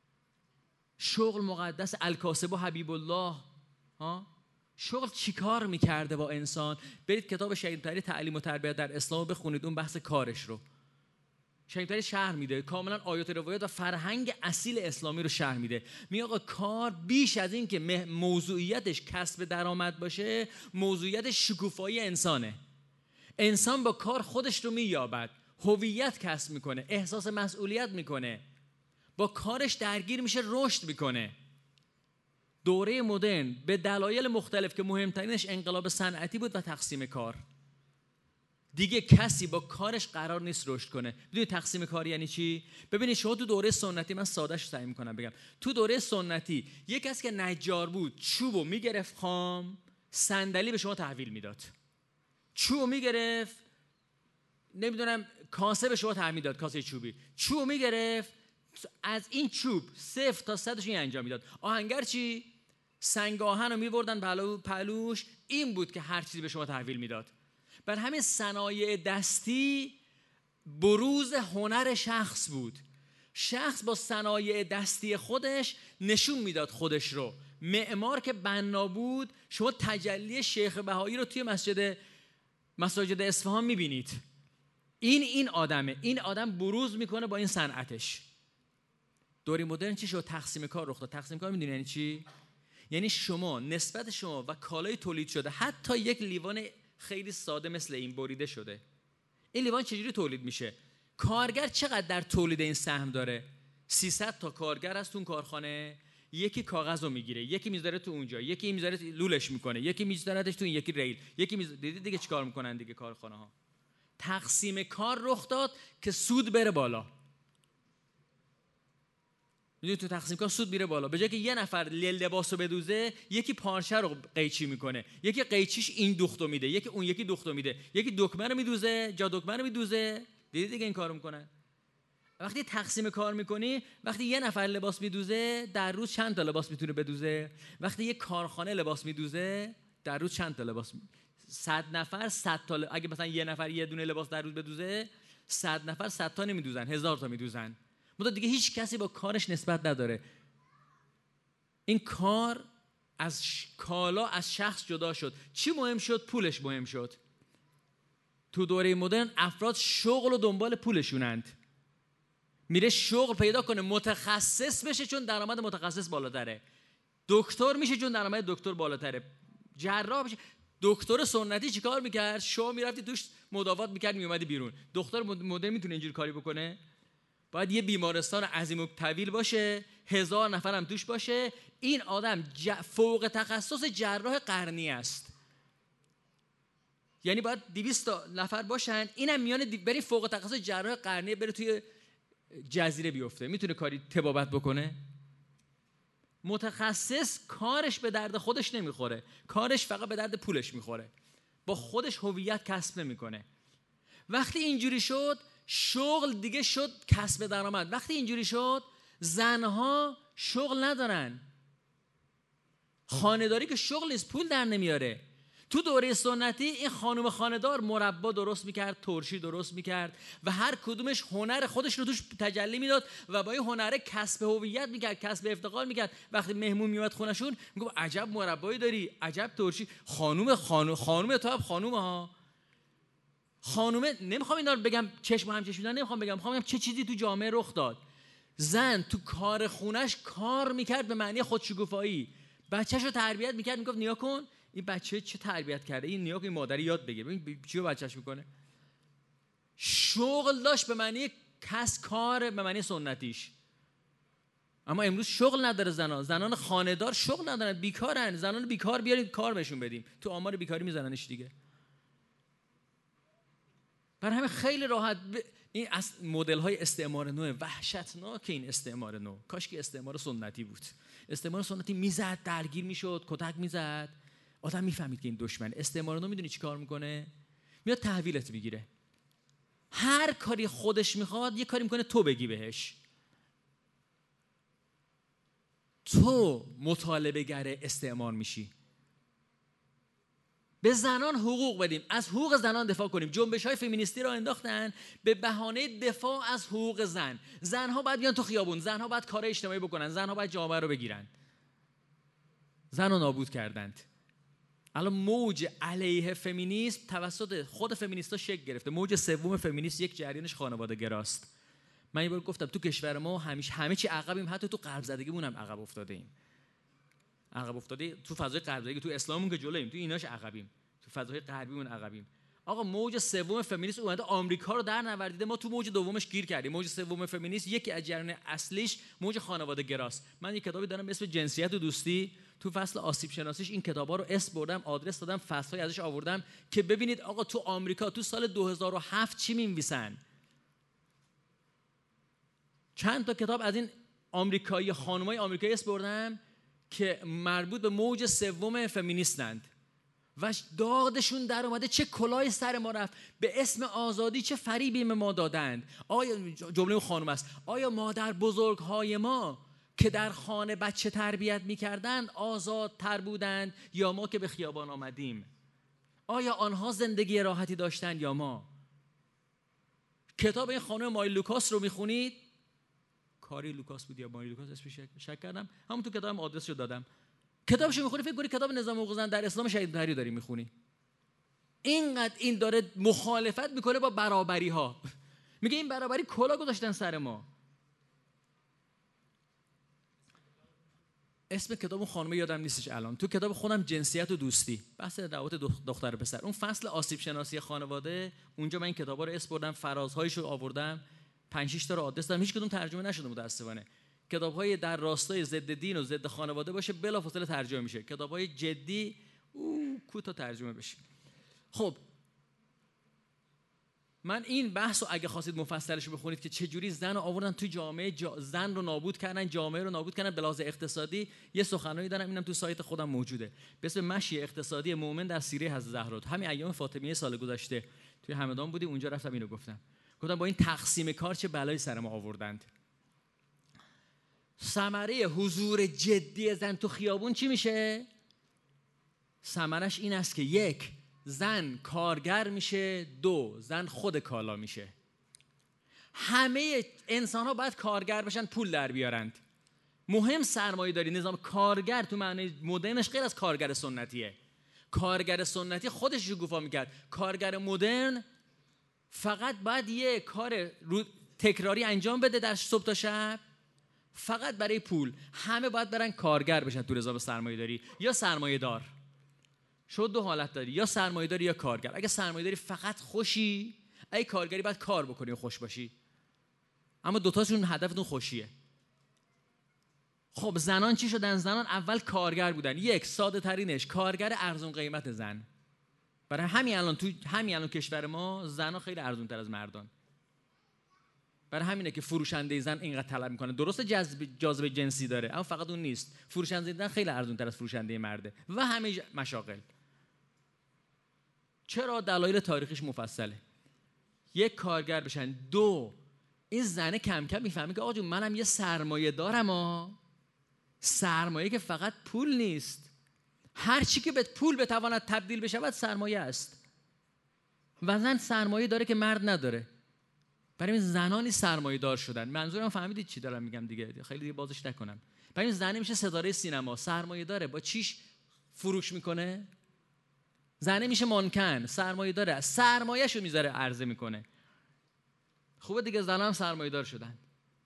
شغل مقدس، الکاسب و حبیب الله. ها شغل چیکار میکرده با انسان؟ برید کتاب شهید طاهری تعلیم و تربیت در اسلام بخونید، اون بحث کارش رو شهید طاهری شرح میده، کاملا آیات و روایات و فرهنگ اصیل اسلامی رو شرح میده. میگه آقا کار بیش از این که موضوعیتش کسب درآمد باشه، موضوعیتش شکوفایی انسانه. انسان با کار خودش رو مییابد، هویت کسب میکنه، احساس مسئولیت میکنه، با کارش درگیر میشه، رشد میکنه. دوره مدرن به دلایل مختلف که مهمترینش انقلاب صنعتی بود و تقسیم کار، دیگه کسی با کارش قرار نیست رشد کنه. بدونید تقسیم کار یعنی چی؟ ببینید شما تو دوره سنتی، من سادهش سعی میکنم بگم، تو دوره سنتی یک کسی که نجار بود چوبو میگرفت خام، صندلی به شما تحویل میداد. چوبو میگرفت، نمیدونم کاسه به شما تحویل میداد، کاسه چوبی. چوبو میگرفت، از این چوب صفر تا صدش این انجام میداد. آهنگر چی؟ سنگ آهن رو میبردن پلو پلوش، این بود که هر چیزی به شما تحویل میداد. بر همین صنایع دستی بروز هنر شخص بود. شخص با صنایع دستی خودش نشون میداد خودش رو. معمار که بنا بود، شما تجلی شیخ بهایی رو توی مسجد مساجد اصفهان میبینید. این این آدمه، این آدم بروز میکنه با این صنعتش. دوره مدرن چی شد؟ تقسیم کار رخ داد. تقسیم کار میدونی یعنی چی؟ یعنی شما نسبت شما و کالای تولید شده، حتی یک لیوان خیلی ساده مثل این بریده شده، این لیوان چجوری تولید میشه؟ کارگر چقدر در تولید این سهم داره؟ سیصد تا کارگر از اون کارخانه، یکی کاغذ رو میگیره، یکی میذاره تو اونجا، یکی میذاره لولش میکنه، یکی میذارهش تو این یکی ریل، یکی میذاره. دیدید دیگه چیکار میکنن دیگه کارخانه ها؟ تقسیم کار رخ داد که سود بره بالا. میدونی تو تقسیم کار سود میره بالا. به جای که یه نفر لباس رو بدوزه، یکی پارچه رو قیچی میکنه، یکی قیچیش این دوختو میده، یکی اون یکی دوختو میده، یکی دکمه رو میدوزه، جا دکمه رو میدوزه. دیدید دیگه این کارو میکنن. وقتی تقسیم کار میکنی، وقتی یه نفر لباس میدوزه، در روز چند تا لباس میتونه بدوزه؟ وقتی یه کارخانه لباس میدوزه، در روز چند تا لباس می... صد نفر صد تا ل... اگه مثلا یه نفر یه دونه لباس در روز بدوزه، صد نفر صد تا نمیدوزن، هزار تا میدوزن. مدت دیگه هیچ کسی با کارش نسبت نداره. این کار از ش... کالا از شخص جدا شد. چی مهم شد؟ پولش مهم شد. تو دوره مدرن افراد شغل و دنبال پولشونند. میره شغل پیدا کنه، متخصص بشه چون درآمد متخصص بالاتره. دکتر میشه چون درآمد دکتر بالاتره. جراح بشه. دکتر سنتی چیکار میکرد؟ شما میرفتی توش مداوات میکرد، میومدی بیرون. دکتر مدرن میتونه اینجوری کاری بکنه؟ باید یه بیمارستان عظیم و طویل باشه، هزار نفر هم توش باشه. این آدم ج... فوق تخصص جراح قرنی است. یعنی باید دویست نفر باشن، اینم میانه دی... برای فوق تخصص جراح قرنی بره توی جزیره بیفته. میتونه کاری طبابت بکنه؟ متخصص کارش به درد خودش نمیخوره، کارش فقط به درد پولش میخوره، با خودش هویت کسب نمیکنه. وقتی اینجوری شد، شغل دیگه شد کسب درآمد. وقتی اینجوری شد، زنها شغل ندارن. خانه‌داری که شغل نیست، پول در نمیاره. تو دوره سنتی این خانم خانه‌دار مربا درست میکرد، ترشی درست میکرد و هر کدومش هنر خودش رو توش تجلی میداد و با این هنر کسب هویت میکرد، کسب افتخار میکرد. وقتی مهمون میومد خونشون، میگفت عجب مربایی داری، عجب ترشی. خانم خانم خانم تو هم خانومه ها. خانومه، نمیخوام اینا رو بگم چشم هم چشم میدن، نمیخوام بگم، میخوام بگم چه چیزی تو جامعه رخ داد. زن تو کار خونش کار میکرد به معنی خودشکوفایی. بچه‌شو رو تربیت میکرد، میگفت نیا کن این بچه چه تربیت کرده، این نیا کن این مادری یاد بگیر، ببین چی بچه‌ش میکنه. شغل داشت به معنی کس کار، به معنی سنتیش. اما امروز شغل نداره زنان. زنان خانه‌دار شغل ندارن، بیکارن. زنان بیکار بیارید کار بهشون بدیم، تو آمار بیکاری میزننش دیگه. برای همین خیلی راحت ب... این از مدل های استعمار نو وحشتناک. این استعمار نو کاش که استعمار سنتی بود. استعمار سنتی میزد، درگیر میشد، کتک میزد، آدم میفهمید که این دشمن. استعمار نو میدونی چی کار میکنه؟ میاد تحویلت میگیره. هر کاری خودش میخواد یه کاری میکنه تو بگی بهش. تو مطالبه گر استعمار میشی. به زنان حقوق بدیم، از حقوق زنان دفاع کنیم. جنبش‌های فمینیستی را انداختن به بهانه دفاع از حقوق زن. زنها باید بیان تو خیابون، زنها باید کار اجتماعی بکنن، زنها باید جامعه رو بگیرن. زن رو نابود کردند. الان موج علیه فمینیسم توسط خود فمینیست‌ها شکل گرفته. موج سوم فمینیست یک جریانش خانواده گراست. من یه بار گفتم تو کشور ما همیشه همه چی عقبیم، حتی تو غرب زدگیمون هم عقب افتاده ایم. عقب افتاده تو فضای غرب زدگی، تو اسلاممون که جلوییم، تو ایناش عقبیم. تو فضای غربیمون عقبیم. آقا موج سوم فمینیست اومده آمریکا رو در نوردیده، ما تو موج دومش گیر کردیم. موج سوم فمینیست یکی از جریان اصلیش موج خانواده گراست. من یک کتابی دارم به اسم جنسیت و دوستی، تو فصل آسیب شناسیش این کتابا رو اسم بردم، آدرس دادم، فصل‌های ازش آوردم که ببینید آقا تو آمریکا تو سال دو هزار و هفت چی می‌نویسن. چند تا کتاب از این آمریکایی خانمای آمریکایی اسم بردم که مربوط به موج سوم فمینیستند و دادشون در اومده چه کلاهی سر ما رفت. به اسم آزادی چه فریبی به ما دادند. آیا جمله اون خانم است، آیا مادر بزرگهای ما که در خانه بچه تربیت میکردند آزادتر بودند یا ما که به خیابان آمدیم؟ آیا آنها زندگی راحتی داشتند یا ما؟ کتاب این خانم ماری لوکاس رو میخونید، کاری لوکاس بود یا ماری لوکاس اسمش شک کردم، همون تو کتابم آدرسشو دادم. کتابشو میخونی فکر کنی کتاب نظام حقوق زن در اسلام شهید طاهری داری میخونی. اینقدر این داره مخالفت میکنه با برابری ها. میگه این برابری کلا گذاشتن سر ما. اسم کتاب اون خانم یادم نیستش الان. تو کتاب خودم جنسیت و دوستی، بحث روابط دختر و پسر، اون فصل آسیب شناسی خانواده، اونجا من این کتابا رو اسم بردم، فرازهایشو آوردم، پنج شش تا رو آدرس دادم، هیچ کدوم ترجمه نشده متاسفانه. کتاب‌های در راستای ضد دین و ضد خانواده باشه بلافاصله ترجمه میشه. کتاب‌های جدی او کوتاه ترجمه بشه. خب من این بحث رو اگه خواستید مفصلش بخونید که چه جوری زن رو آوردن توی جامعه، جا زن رو نابود کردن، جامعه رو نابود کردن به لحاظ اقتصادی، یه سخنرانی دارم اینم تو سایت خودم موجوده به اسم مشی اقتصادی مومن در سیره حضرت زهرا. همین ایام فاطمیه سال گذشته توی همدان بودیم، اونجا رفتم اینو گفتم. گفتم با این تقسیم کار چه بلایی سر ما آوردند. ثمره حضور جدی زن تو خیابون چی میشه؟ ثمرش این است که یک، زن کارگر میشه، دو، زن خود کالا میشه. همه انسان ها باید کارگر بشن، پول در بیارند. مهم سرمایه داری. نظام کارگر تو معنی مدرنش غیر از کارگر سنتیه. کارگر سنتی خودش شکوفا میکرد. کارگر مدرن فقط باید یه کار تکراری انجام بده در صبح تا شب، فقط برای پول. همه باید برن کارگر بشن تو نظام سرمایه داری یا سرمایه دار. شد دو حالت داری، یا سرمایه داری یا کارگر. اگه سرمایه داری فقط خوشی، اگه کارگری باید کار بکنی و خوش باشی. اما دوتاشون هدفتون خوشیه. خب زنان چی شدن؟ زنان اول کارگر بودن. یک، ساده ترینش کارگر ارزون قیمت زن. برای همین الان تو همین الان کشور ما زنها خیلی ارزون تر از مردان. برای همینه که فروشنده زن اینقدر طلب میکنه. درسته جذب جاذبه جنسی داره، اما فقط اون نیست. فروشنده زن خیلی ارزون تر از فروشنده مرده و همه مشاغل. چرا؟ دلایل تاریخیش مفصله. یک، کارگر بشن. دو، این زنه کم کم میفهمه که آقا جون منم یه سرمایه دارم. ها سرمایه که فقط پول نیست، هر چی که به پول بتواند تبدیل بشود سرمایه است. و زن سرمایه داره که مرد نداره. برای این زنانی سرمایه دار شدن. منظورم فهمیدید چی دارم میگم دیگه، خیلی دیگه بازش نکنم. برای این زنی میشه ستاره سینما، سرمایه داره، با چیش فروش میکنه. زنه میشه مانکن، سرمایه داره، سرمایه‌شو میذاره عرضه میکنه. خوبه دیگه، زنان هم سرمایه دار شدن.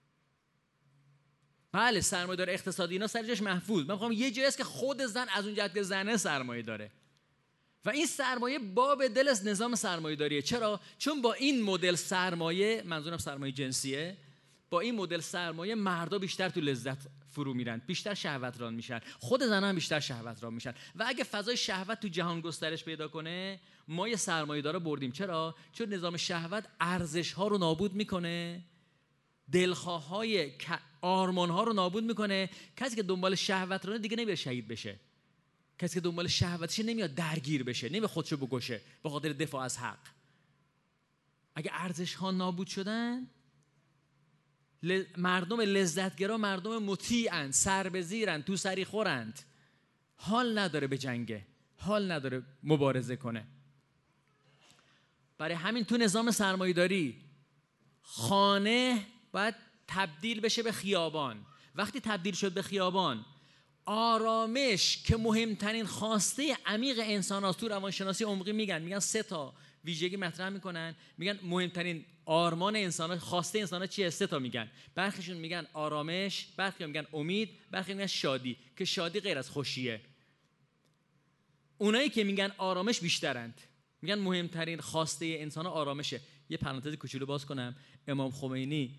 بله سرمایه دار اقتصادی اینا سر جاش محفوظ. من میخوام یه جایی است که خود زن از اون جهت که زنه سرمایه داره و این سرمایه باب دل از نظام سرمایه داریه. چرا؟ چون با این مدل سرمایه، منظورم سرمایه جنسیه، با این مدل سرمایه مردا بیشتر تو لذت فرو میرن، بیشتر شهوت ران میشن، خود زنان هم بیشتر شهوت ران میشن و اگه فضای شهوت تو جهان گسترش پیدا کنه ما یه سرمایه‌دارا بردیم. چرا؟ چون نظام شهوت ارزش ها رو نابود میکنه، دلخواهای آرمان ها رو نابود میکنه. کسی که دنبال شهوت رانه دیگه نمیره شهید بشه، کسی که دنبال شهوتشه نمیاد درگیر بشه، نمیاد خودشو بکشه به خاطر دفاع از حق. اگه ارزش ها نابود شدن مردم لذتگرا مردم مطیعن، سر به زیرن، تو سری خورند، حال نداره به جنگه، حال نداره مبارزه کنه. برای همین تو نظام سرمایه‌داری خانه باید تبدیل بشه به خیابان. وقتی تبدیل شد به خیابان، آرامش که مهمترین خواسته عمیق انسان هاست، تو روانشناسی عمقی میگن میگن سه تا ویژگی مطرح میکنن، میگن مهمترین آرمان انسان ها، خواسته انسان ها چیه؟ سه تا میگن. برخیشون میگن آرامش، برخی میگن امید، برخی میگن شادی، که شادی غیر از خوشیه. اونایی که میگن آرامش بیشترند، میگن مهمترین خواسته انسان ها آرامشه. یه پرانتز کوچولو باز کنم، امام خمینی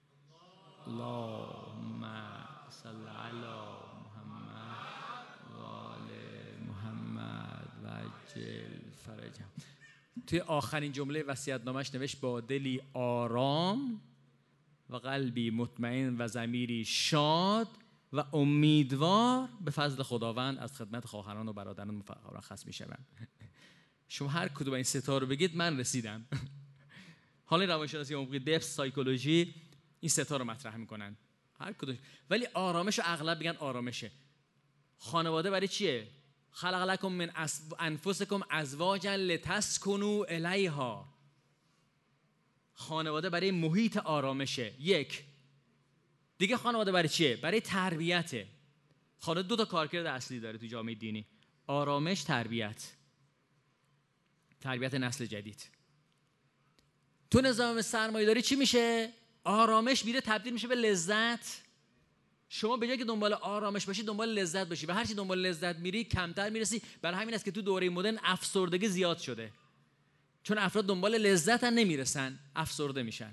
اللهم صل علی محمد و آل محمد و عجل فرجهم، توی آخرین جمله وصیت‌نامه‌اش نوشت با دلی آرام و قلبی مطمئن و ضمیری شاد و امیدوار به فضل خداوند از خدمت خواهران و برادران مرخص می‌شوم. شما هر کدوم این ستا رو بگید من رسیدم. حالا روانشناسی عمقی، دپس، سایکولوژی این ستا رو مطرح میکنن هر کدوم، ولی آرامش رو اغلب میگن آرامشه. خانواده برای چیه؟ خلق لکم من انفسکم ازواجا لتسکنوا الیها. خانواده برای محیط آرامشه. یک دیگه خانواده برای چیه؟ برای تربیته. خانواده دو تا کارکرد اصلی داره تو جامعه دینی: آرامش، تربیت، تربیت نسل جدید. تو نظام سرمایه‌داری چی میشه؟ آرامش میره تبدیل میشه به لذت. شما به جای که دنبال آرامش باشی دنبال لذت باشی و هر چی دنبال لذت میری کمتر میرسی. برای همین است که تو دوره مدرن افسردگی زیاد شده، چون افراد دنبال لذت هم نمیرسن، افسرده میشن.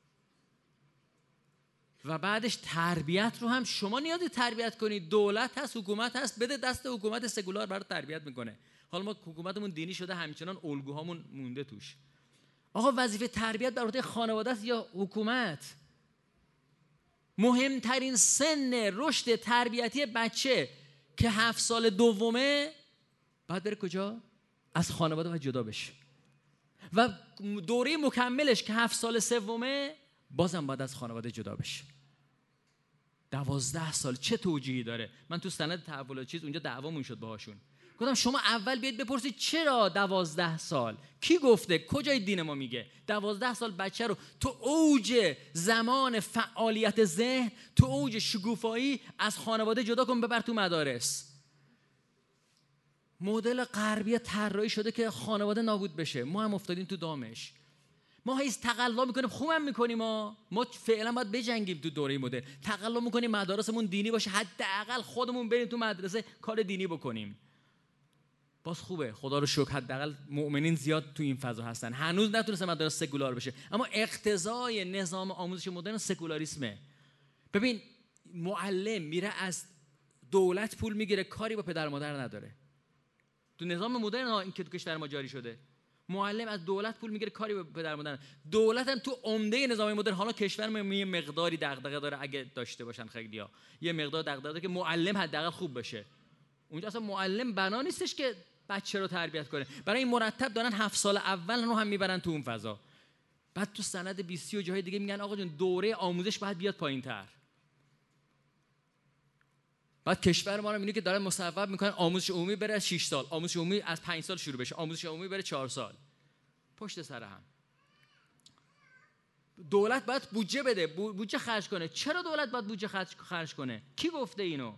و بعدش تربیت رو هم شما نیازی تربیت کنی. دولت هست، حکومت هست، بده دست حکومت سکولار برای تربیت میکنه. حالا ما حکومتمون دینی شده، همچنان الگوهامون مونده توش. آقا وظیفه تربیت بر عهده خانواده است یا حکومت؟ مهمترین سن رشد تربیتی بچه که هفت سال دومه باید بره کجا؟ از خانواده و جدا بشه. و دوره مکملش که هفت سال سومه بازم باید از خانواده جدا بشه. دوازده سال چه توجیهی داره؟ من تو سند تحول چیز اونجا دعوامون شد باهاشون. گفتم شما اول بیاید بپرسید چرا دوازده سال؟ کی گفته؟ کجای دین ما میگه؟ دوازده سال بچه رو تو اوج زمان فعالیت ذهن، تو اوج شکوفایی از خانواده جدا کن، ببر تو مدارس. مدل غربی طراحی شده که خانواده نابود بشه. ما هم افتادیم تو دامش. ما هیچ تقلا میکنیم، خوبم میکنیم. ما ما فعلا باید بجنگیم. تو دوره مدرن تقلا میکنیم مدارسمون دینی باشه، حداقل خودمون بریم تو مدرسه کار دینی بکنیم. باز خوبه، خدا رو شکر، حداقل مؤمنین زیاد تو این فضا هستن. هنوز نتونسته مدارس سکولار بشه، اما اقتضای نظام آموزش مدرن سکولاریسمه. ببین معلم میره از دولت پول میگیره، کاری با پدر مادر نداره. تو نظام مدرن این که تو کشور ما جاری شده، معلم از دولت پول میگیره، کاری با پدر مادر. دولت هم تو عمده نظام مدرن، حالا کشور ما یه مقداری دغدغه داره، اگه داشته باشن خیلیا، یه مقدار دغدغه داره که معلم حداقل خوب بشه. اونجا اصلا معلم بنا نیستش که بچه رو تربیت کنه. برای این مرتب دارن هفت سال اول رو هم میبرن تو اون فضا. بعد تو سند بیستی و جاهای دیگه میگن آقا جون دوره آموزش باید بیاد پایین‌تر. بعد کشور ما رو میبینی که دارن مصوب میکنن آموزش عمومی بره از شش سال، آموزش عمومی از پنج سال شروع بشه، آموزش عمومی بره چهار سال. پشت سر هم. دولت باید بودجه بده، بودجه خرج کنه. چرا دولت باید بودجه خرج کنه؟ کی گفته اینو؟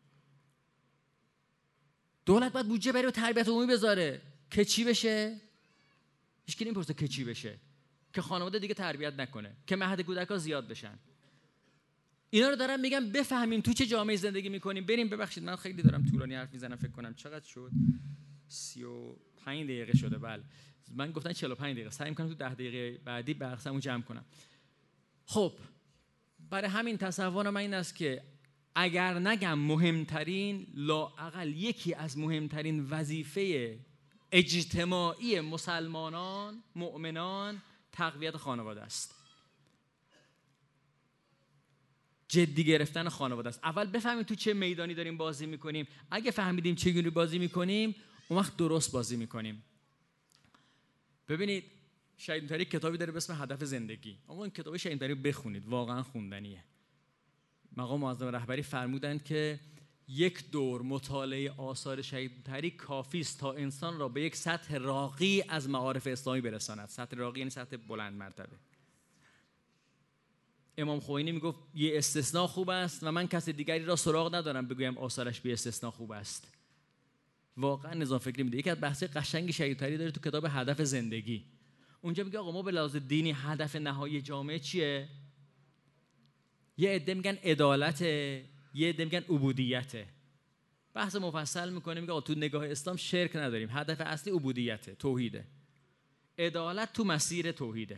دولت باید بودجه برای تربیت عمومی بذاره که چی بشه؟ هیچ کی نمیپرسه که چی بشه. که خانواده دیگه تربیت نکنه، که مهد کودک‌ها زیاد بشن. اینا رو دارم میگم بفهمیم تو چه جامعه زندگی میکنیم. بریم. ببخشید من خیلی دارم طولانی حرف میزنم، فکر کنم چقدر شد؟ سی و پنج دقیقه شده. بله من گفتن چهل و پنج دقیقه، سعی میکنم تو ده دقیقه بعدی بحثمو جمع کنم. خب برای همین تصور من این است که اگر نگم مهمترین، لااقل یکی از مهمترین وظیفه اجتماعی مسلمانان، مؤمنان، تقویت خانواده است. جدی گرفتن خانواده است. اول بفهمیم تو چه میدانی داریم بازی میکنیم. اگه فهمیدیم چگونه بازی میکنیم، اون وقت درست بازی میکنیم. ببینید شهید مطهری کتابی داره به اسم هدف زندگی. آقا این کتاب شهید مطهری بخونید، واقعا خوندنیه. مقام معظم رهبری فرمودند که یک دور مطالعه آثار شهید مطهری کافی است تا انسان را به یک سطح راقی از معارف اسلامی برساند. سطح راقی یعنی سطح بلند مرتبه. امام خمینی میگفت یه استثناء خوب است و من کسی دیگری را سراغ ندارم بگویم آثارش به استثناء خوب است. واقعا نظام فکری میده. یکی از بحث‌های قشنگ شهید مطهری داره تو کتاب هدف زندگی. اونجا میگه آقا ما به لحاظ دینی هدف نهایی جامعه چیه؟ یه عده میگن عدالته، یه عده میگن عبودیته. بحث مفصل میکنه، میگه آقا تو نگاه اسلام شرک نداریم، هدف اصلی عبودیته، توحیده. عدالت تو مسیر توحیده.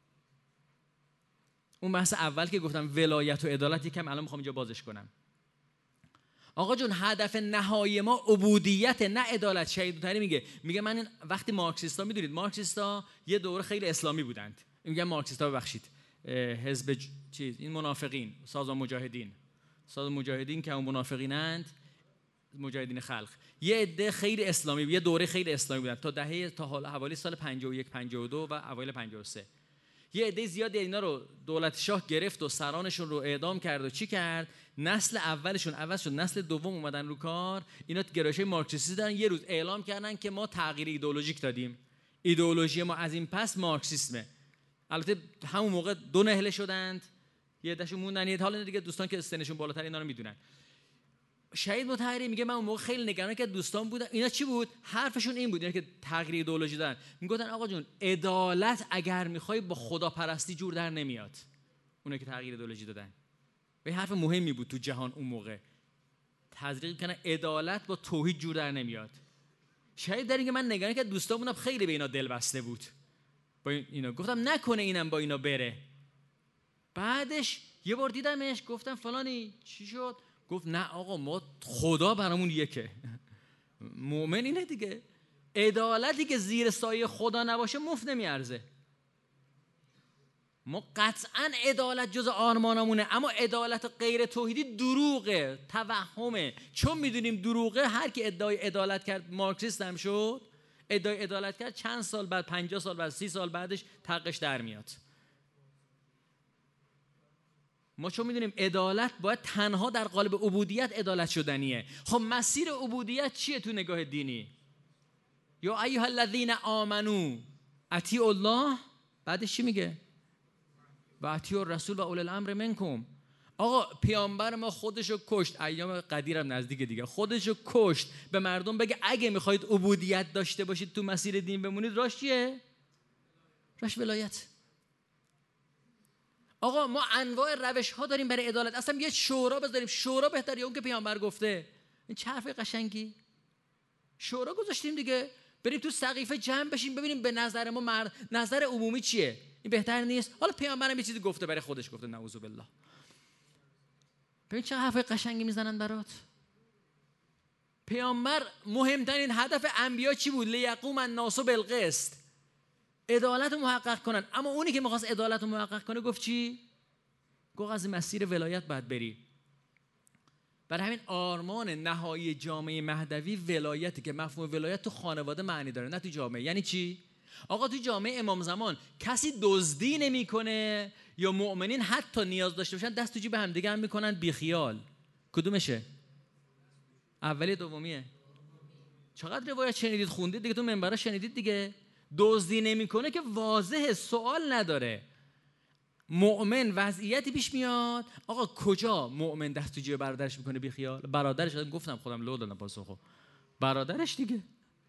اون بحث اول که گفتم ولایت و عدالت یکم الان میخوام اینجا بازش کنم. آقا جون هدف نهایی ما عبودیت نه عدالت. شهید مطهری میگه میگه من وقتی مارکسیستا، میدونید مارکسیستا یه دوره خیلی اسلامی بودند، میگن مارکسیستا ببخشید حزب ج... چیز این منافقین، سازمان مجاهدین، سازمان مجاهدین که اون منافقینند، مجاهدین خلق، یه عده خیلی اسلامی، یه دوره خیلی اسلامی بودند تا دهه تا حالا حوالی سال پنجاه و یک پنجاه و دو و اوایل پنجاه و سه. یه عده زیادی اینا رو دولت شاه گرفت و سرانشون رو اعدام کرد و چی کرد؟ نسل اولشون عوض شد، نسل دوم اومدن رو کار. اینا گرایش‌های مارکسیستی دارن. یه روز اعلام کردن که ما تغییر ایدئولوژیک دادیم، ایدئولوژی ما از این پس مارکسیسمه. البته همون موقع دو نهله شدند، یه عدهشون موندن، یه حالا دیگه دوستان که سنشون بالاتر اینا رو میدونن. شهید مطهری میگه من اون موقع خیلی نگران که دوستان بودن، اینا چی بود؟ حرفشون این بود، اینا که تغییر ایدئولوژی دادن، میگفتن آقا جون عدالت اگر میخوای با خداپرستی جور در نمیاد. اونا که تغییر ایدئولوژی دادن به حرف مهمی بود تو جهان اون موقع، تزریق کنن عدالت با توحید جور در نمیاد. شهید در اینکه من نگران که دوستان بودم خیلی به اینا دل بسته بود، با اینا گفتم نکنه اینم با اینا بره. بعدش یه بار دیدمش، گفتم فلانی چی شد؟ گفت نه آقا ما خدا برامون یکه. مؤمن اینه دیگه، عدالتی که زیر سایه خدا نباشه مفت نمیارزه. ما قطعا عدالت جز آرمانمونه، اما عدالت غیر توحیدی دروغه، توهمه. چون میدونیم دروغه، هر کی ادعای عدالت کرد مارکسیست هم شد، ادعای عدالت کرد چند سال بعد، پنجاه سال بعد، سی سال بعدش تقش در میاد. ما چون میدونیم عدالت باید تنها در قالب عبودیت عدالت شدنیه. خب مسیر عبودیت چیه تو نگاه دینی؟ یا ایها الذین آمنو اطیعوا الله، بعدش چی میگه؟ و اطیعوا الرسول و اولی الامر منکم. آقا پیامبر ما خودشو کشت، ایام قدیرم نزدیک دیگه، خودشو کشت به مردم بگه اگه میخواید عبودیت داشته باشید تو مسیر دین بمونید، راش چیه؟ راش ولایت. آقا ما انواع روش ها داریم برای عدالت، اصلا یه شورا بذاریم. شورا بهتره اون که پیامبر گفته. این چه حرف قشنگی. شورا گذاشتیم دیگه، بریم تو سقیفه جمع بشیم ببینیم به نظر ما مرد... نظر عمومی چیه. این بهتر نیست؟ حالا پیامبرم یه چیزی گفته برای خودش گفته، نعوذ بالله. ببین چه حرف قشنگی میزنن برات. پیامبر مهمترین هدف انبیا چی بود؟ لیقوم الناس بالقسط، عدالت رو محقق کنن. اما اونی که می‌خواست عدالت رو محقق کنه گفت چی؟ گفت از مسیر ولایت باید بری. برای همین آرمان نهایی جامعه مهدوی ولایتی، که مفهوم ولایت تو خانواده معنی داره نه تو جامعه. یعنی چی؟ آقا تو جامعه امام زمان کسی دزدی نمی‌کنه یا مؤمنین حتی نیاز داشته باشن دست تو جیب هم دیگه هم می‌کنن بی خیال. کدومشه؟ اولی دومیه؟ چقدر روایت شنیدید خوندید دیگه، تو منبرها شنیدید دیگه. دزدی نمیکنه که واضحه، سوال نداره. مؤمن وضعیتی پیش میاد، آقا کجا مؤمن دست تو جیب برادرش میکنه بی خیال؟ برادرش، گفتم خودم لو دادم پاسخو، برادرش دیگه.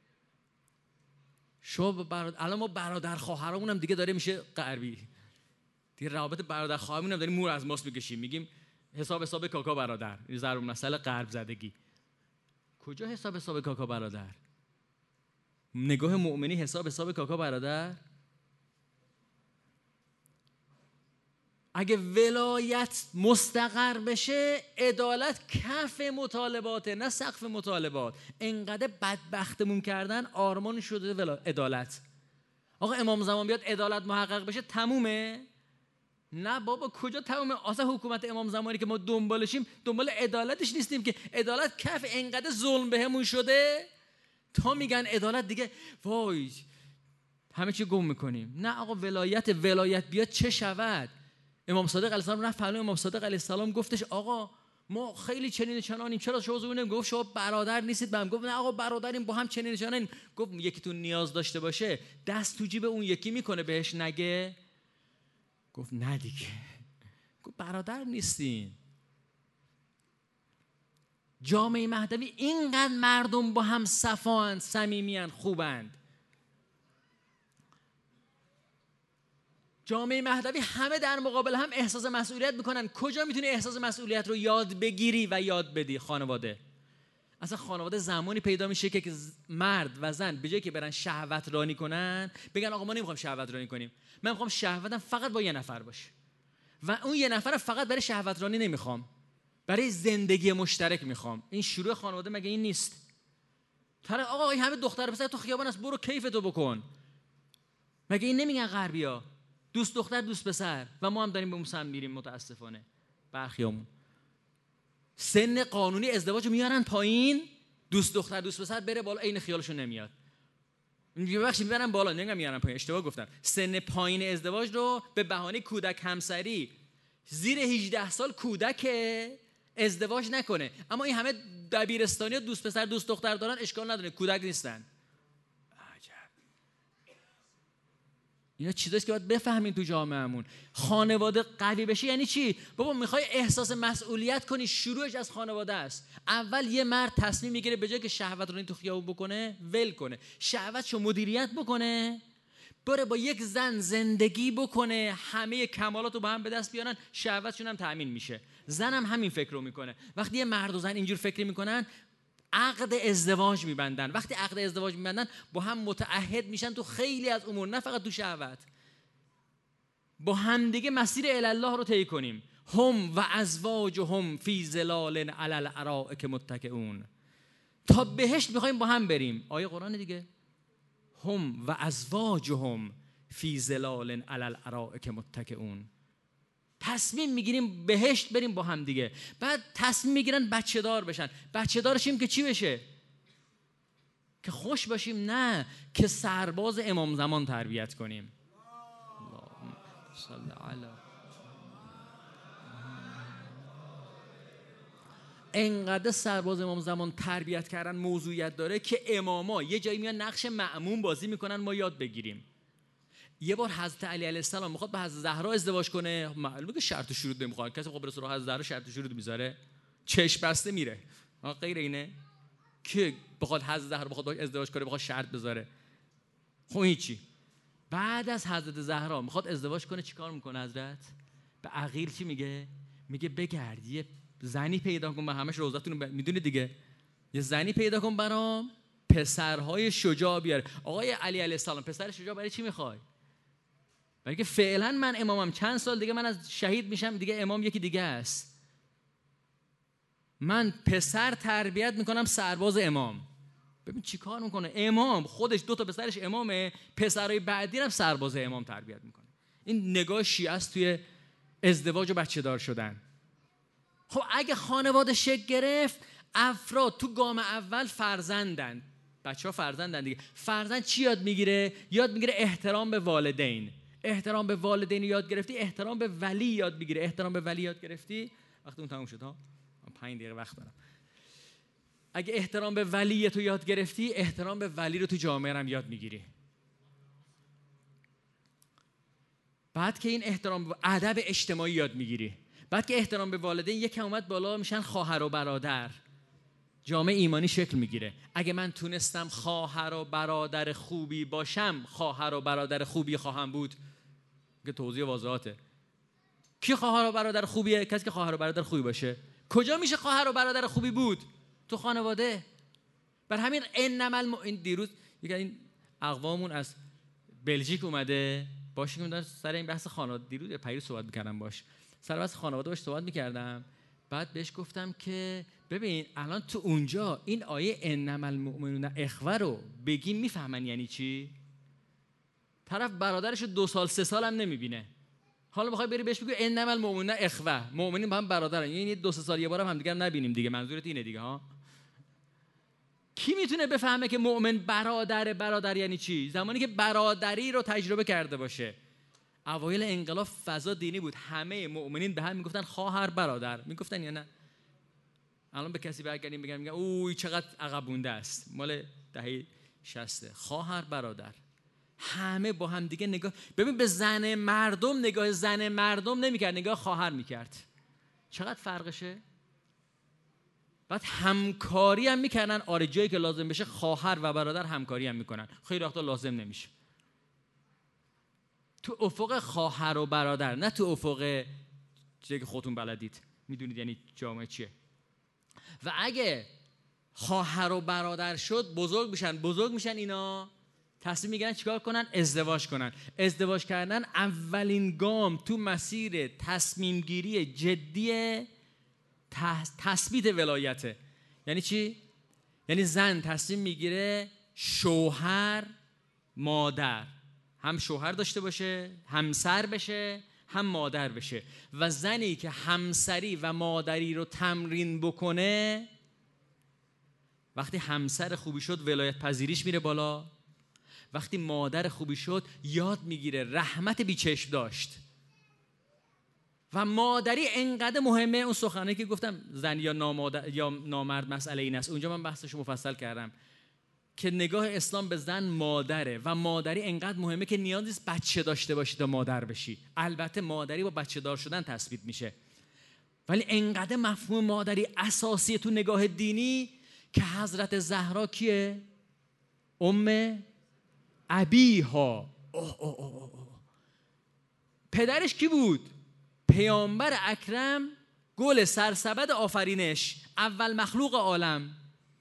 شو برادر، الان ما برادر خواهرامون هم دیگه داره میشه غربی دیگه. روابط برادر خواهرمون هم داریم مور از ماست میکشیم، میگیم حساب حساب کاکا برادر. این ضرب مسئله غرب زدگی. کجا حساب حساب کاکا برادر؟ نگاه مؤمنی حساب حساب کاکا برادر. اگه ولایت مستقر بشه، عدالت کف مطالباته نه سقف مطالبات. انقدر بدبختمون کردن، آرمان شده ولا عدالت. آقا امام زمان بیاد عدالت محقق بشه تمومه؟ نه بابا، کجا تمومه؟ اصلا حکومت امام زمانی که ما دنبالشیم دنبال عدالتش نیستیم که. عدالت کف انقدر ظلم بهمون شده تا میگن عدالت دیگه وای همه چی گم میکنیم. نه آقا، ولایت ولایت بیاد چه شود؟ امام صادق علیه السلام رفت پهلوی امام صادق علیه السلام گفتش آقا ما خیلی چنین چنانیم، چرا شما زونه؟ گفت شما برادر نیستید با هم. گفت نه آقا برادریم، با هم چنین چنانیم. گفت یکیتون نیاز داشته باشه دست تو جیب اون یکی میکنه بهش نگه؟ گفت نه دیگه. گفت برادر نیستین. جامعه مهدوی اینقدر مردم با هم صفاند، صمیمیان، خوبند. جامعه مهدوی همه در مقابل هم احساس مسئولیت میکنن. کجا میتونی احساس مسئولیت رو یاد بگیری و یاد بدی؟ خانواده. اصلا خانواده زمانی پیدا میشه که مرد و زن به جای که برن شهوت رانی کنن بگن آقا ما نمیخوام شهوت رانی کنیم، من میخوام شهوتم فقط با یه نفر باشه و اون یه نفر فقط برای شهوت رانی نمیخوام، برای زندگی مشترک میخوام. این شروع خانواده مگه این نیست؟ طرف آقا این همه دختر پسر تو خیابان است، برو کیفتو بکن. مگه این نمیگن غربیا دوست دختر دوست پسر؟ و ما هم داریم به اون سمت میریم متاسفانه. برخیامون سن قانونی ازدواج رو میارن پایین، دوست دختر دوست پسر بره بالا، عین خیالشون نمیاد. ببخشید میبرن بالا، نمیگم میارن پایین، اشتباه گفتم. سن پایین ازدواج رو به بهانه کودک همسری، زیر هجده سال کودک ازدواج نکنه. اما این همه دبیرستانی دوست پسر دوست دختر دارن، اشکال نداره، کودک نیستن. اینا چیزاست که باید بفهمین تو جامعهمون. خانواده قوی بشه یعنی چی؟ بابا میخوای احساس مسئولیت کنی، شروعش از خانواده است. اول یه مرد تصمیم میگیره به جای که شهوت رو تو خیابون بکنه، ول کنه، شهوتشو مدیریت بکنه، بره با یک زن زندگی بکنه، همه کمالات رو با هم به دست بیارن، شهوتشون هم تأمین میشه. زن هم همین فکر رو میکنه. وقتی یه مرد و زن اینجور فکر میکنن، عقد ازدواج میبندن. وقتی عقد ازدواج میبندن با هم متعهد میشن تو خیلی از امور، نه فقط تو شهوت. با هم دیگه مسیر الی الله رو طی کنیم. هم و ازواجهم فی ظلال علی الارائک متکئون. تا بهشت میخوایم با هم بریم. آیه قرآن دیگه. هم و ازواجهم فی ظلال علی الارائک متکئون. تصمیم میگیریم بهشت بریم با هم دیگه. بعد تصمیم میگیرن بچه دار بشن. بچه دارشیم که چی بشه؟ که خوش باشیم؟ نه، که سرباز امام زمان تربیت کنیم. اللهم صل علی. انقدر سرباز امام زمان تربیت کردن موضوعیت داره که اماما یه جایی میان نقش مأمون بازی میکنن، ما یاد بگیریم. یه بار حضرت علی علیه السلام میخواد با حضرت زهرا ازدواج کنه، معلومه که شرط و شروط نمیخواد. کسی خب رسول حضرت زهرا شرط و شروط میذاره؟ چشم بسته میره. آ غیر اینه که بخواد حضرت زهرا بخواد ازدواج کنه بخواد شرط بذاره؟ خب هیچی. بعد از حضرت زهرا میخواد ازدواج کنه، چیکار میکنه حضرت؟ به عقیل چی میگه؟ میگه بگرد یه زنی پیدا کن، به همش روزاتون ب... میدونی دیگه، یه زنی پیدا کن برام، پسرهای شجاع بیاره. آقای علی علیه السلام پسر شجاع برای چی میخوای؟ برای که فعلا من امامم، چند سال دیگه من از شهید میشم، دیگه امام یکی دیگه است. من پسر تربیت میکنم سرباز امام. ببین چی کار میکنه امام، خودش دو تا پسرش امامه، پسرای بعدی هم سرباز امام تربیت میکنه. این نگاه شیعه است توی ازدواج و بچه دار شدن. خب اگه خانواده شکل گرفت، افراد تو گام اول فرزندن، بچه ها فرزندن دیگه. فرزند چی یاد میگیره؟ یاد میگیره احترام به والدین. احترام به والدین یاد گرفتی، احترام به ولی یاد بگیره. احترام به ولی یاد گرفتی، وقت اون تموم شد ها، پنج دقیقه وقت دارم. اگه احترام به ولی تو یاد گرفتی، احترام به ولی رو تو جامعه هم یاد میگیری. بعد که این احترام به ادب اجتماعی یاد میگیری، بعد که احترام به والدین یکم اومد بالا، میشن خواهر و برادر. جامعه ایمانی شکل میگیره. اگه من تونستم خواهر و برادر خوبی باشم، خواهر و برادر خوبی خواهم بود. که توضیح واضحاته. کی خواهر و برادر خوبیه؟ کسی که خواهر و برادر خوبی باشه. کجا میشه خواهر و برادر خوبی بود؟ تو خانواده. بر همین انما الم... این دیروز یکی این اقوامون از بلژیک اومده، باشه که من سر این بحث خانواده دیروز پیروز صحبت می‌کردم باش سر بحث خانواده باش صحبت می‌کردم. بعد بهش گفتم که ببین الان تو اونجا این آیه انما المؤمنون اخوه رو بگی میفهمن یعنی چی؟ طرف برادرش دو سال سه سال هم نمیبینه، حالا میخوای بری بهش بگی انما المؤمنون اخوه، مؤمنین با هم برادرن، یعنی دو سه سال یه بارم هم دیگه هم نبینیم دیگه، منظورت اینه دیگه ها؟ کی میتونه بفهمه که مؤمن برادر برادر یعنی چی؟ زمانی که برادری رو تجربه کرده باشه. اوایل انقلاب فضا دینی بود، همه مؤمنین به هم میگفتن خواهر برادر، میگفتن یا نه؟ الان به کسی برگردیم بگم میگن اوه چقدر عقب مونده است، مال دهه شصت. خواهر برادر، همه با هم دیگه نگاه. ببین به زن مردم نگاه زن مردم نمیکرد، نگاه خواهر میکرد. چقدر فرقشه؟ بعد همکاری هم میکنن، آره جایی که لازم بشه خواهر و برادر همکاری هم میکنن، خیلی وقتا لازم نمیشه. تو افق خواهر و برادر، نه تو افق چیزی که خودتون بلدید، میدونید یعنی جامعه چیه. و اگه خواهر و برادر شد بزرگ میشن، بزرگ میشن اینا تصمیم میگیرن چیکار کنن؟ ازدواج کنن. ازدواج کردن اولین گام تو مسیر تصمیم گیری جدی تثبیت ولایته. یعنی چی؟ یعنی زن تصمیم میگیره شوهر مادر، هم شوهر داشته باشه، همسر بشه، هم مادر بشه. و زنی که همسری و مادری رو تمرین بکنه، وقتی همسر خوبی شد ولایت پذیریش میره بالا، وقتی مادر خوبی شد یاد میگیره رحمت بیچشم داشت. و مادری انقدر مهمه. اون سخنرانی که گفتم زن یا نامادر یا نامرد مسئله این است، اونجا من بحثشو مفصل کردم که نگاه اسلام به زن مادره و مادری انقدر مهمه که نیاز نیست بچه داشته باشی تا مادر بشی. البته مادری با بچه دار شدن تثبیت میشه، ولی انقدر مفهوم مادری اساسیه تو نگاه دینی که حضرت زهرا کیه؟ ام ابیها. اوه اوه اوه اوه. پدرش کی بود؟ پیامبر اکرم، گل سرسبد آفرینش، اول مخلوق عالم.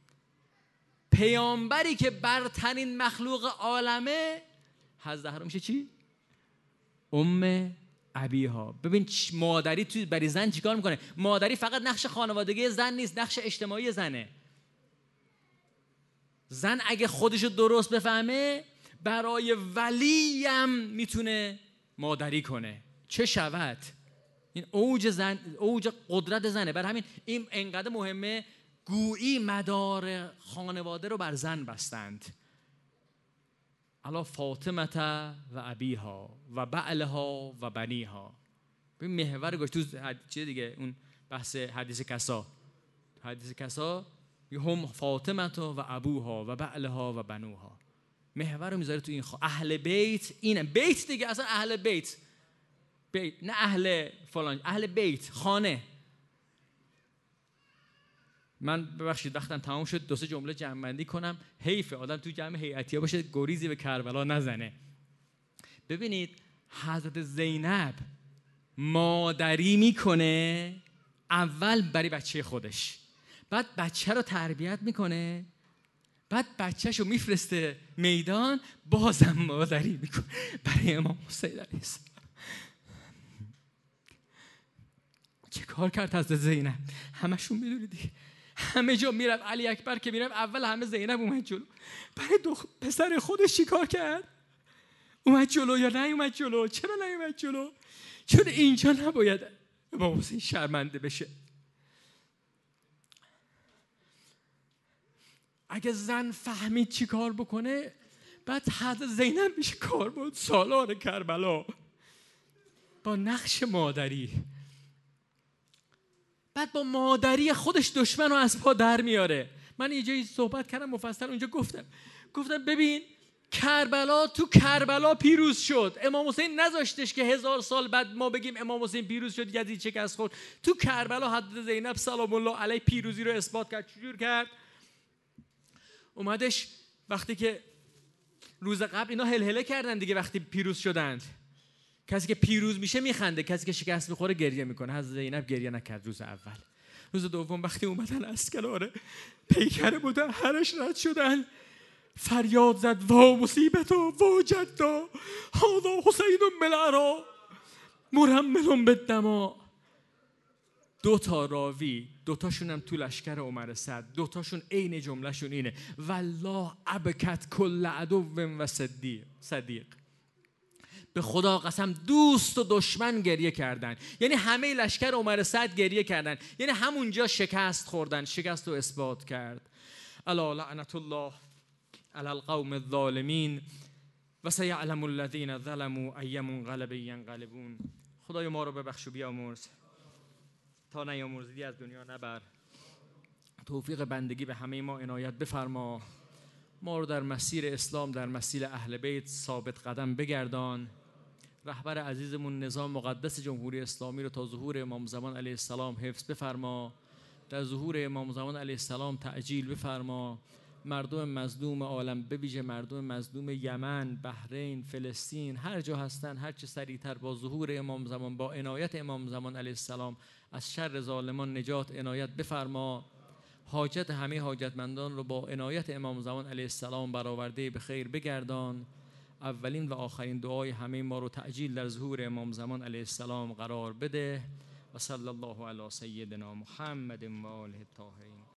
پیامبری که برترین مخلوق عالمه، حضرت زهرا میشه چی؟ ام ابیها. ببین مادری توی برای زن چیکار میکنه؟ مادری فقط نقش خانوادگی زن نیست، نقش اجتماعی زنه. زن اگه خودشو درست بفهمه برای ولیم میتونه مادری کنه. چه شود؟ این اوج زن، اوج قدرت زنه. برای همین این انقدر مهمه. گویی مدار خانواده رو بر زن بستند. علی فاطمه و ابیها و بعلها و بنیها. ببین محور گوش تو چیه دیگه، اون بحث حدیث کسا. حدیث کسا هم فاطمه و ابوها و بعلها و بنوها. محور رو میذاره تو این خوا... اهل بیت. اینه بیت دیگه، اصلا اهل بیت. بیت نه اهل فلان، اهل بیت، خانه. من ببخشید وقتم تمام شد، دو سه جمله جمع بندی کنم. حیف آدم تو جمع هیئتیه باشه گریزی به کربلا نزنه. ببینید حضرت زینب مادری میکنه اول برای بچه خودش، بعد بچه رو تربیت میکنه، بعد بچه‌شو میفرسته میدان، بازم مادری میکنه برای امام حسین علیه السلام. چه کار کرد حضرت زینب؟ همشون میدونید، همه جا میرفت علی اکبر که میرفت اول همه زینب اومد جلو. برای دو پسر خودش چی کار کرد؟ اومد جلو یا نه اومد جلو؟ چرا نه اومد جلو؟ چون اینجا نباید امام حسین شرمنده بشه. اگه زن فهمید چی کار بکنه، بعد حضرت زینب میشه کار بود سالار کربلا با نقش مادری. بعد با مادری خودش دشمن رو از پا در میاره. من یه جایی صحبت کردم مفصل، اونجا گفتم گفتم ببین کربلا، تو کربلا پیروز شد. امام حسین نذاشتش که هزار سال بعد ما بگیم امام حسین پیروز شد یزید شکست خورد. تو کربلا حضرت زینب سلام الله علیه پیروزی رو اثبات کرد. چجور کرد؟ اومدش وقتی که روز قبل اینا هلهله کردن دیگه، وقتی پیروز شدند کسی که پیروز میشه میخنده، کسی که شکست میخوره گریه میکنه. حضرت زینب گریه نکرد روز اول. روز دوم وقتی اومدن اسکلاره پیکره بودن، هرش رد شدن، فریاد زد وا مصیبتا وا جدا هذا حسین بالعراء مرمل بالدماء. دو تا راوی، دو تاشون هم تو لشکر عمر سعد، دو تاشون عین جملهشون اینه والله ابکت کل عدو و صدیق صدیق. به خدا قسم دوست و دشمن گریه کردن. یعنی همه لشکر عمر سعد گریه کردن، یعنی همونجا شکست خوردن، شکست رو اثبات کرد. الا لعنت الله علی القوم الظالمین و سیعلم الذین ظلموا ای منقلب ینقلبون. خدای ما رو ببخش و بیامرز، تا نیامرزیدی از دنیا نبر. توفیق بندگی به همه ما عنایت بفرما. ما رو در مسیر اسلام، در مسیر اهل بیت ثابت قدم بگردان. رهبر عزیزمون نظام مقدس جمهوری اسلامی رو تا ظهور امام زمان علیه السلام حفظ بفرما. در ظهور امام زمان علیه السلام تعجیل بفرما. مردم مظلوم عالم، به ویژه مردم مظلوم یمن، بحرین، فلسطین، هر جا هستن، هر چه سریعتر با ظهور امام زمان، با عنایت امام زمان علیه السلام از شر ظالمان نجات عنایت بفرما. حاجت همه حاجتمندان رو با عنایت امام زمان علیه السلام برآورده به خیر بگردان. اولین و آخرین دعای همه ما رو تعجیل در ظهور امام زمان علیه السلام قرار بده. و صلی الله علی سیدنا محمد و آله الطاهرین.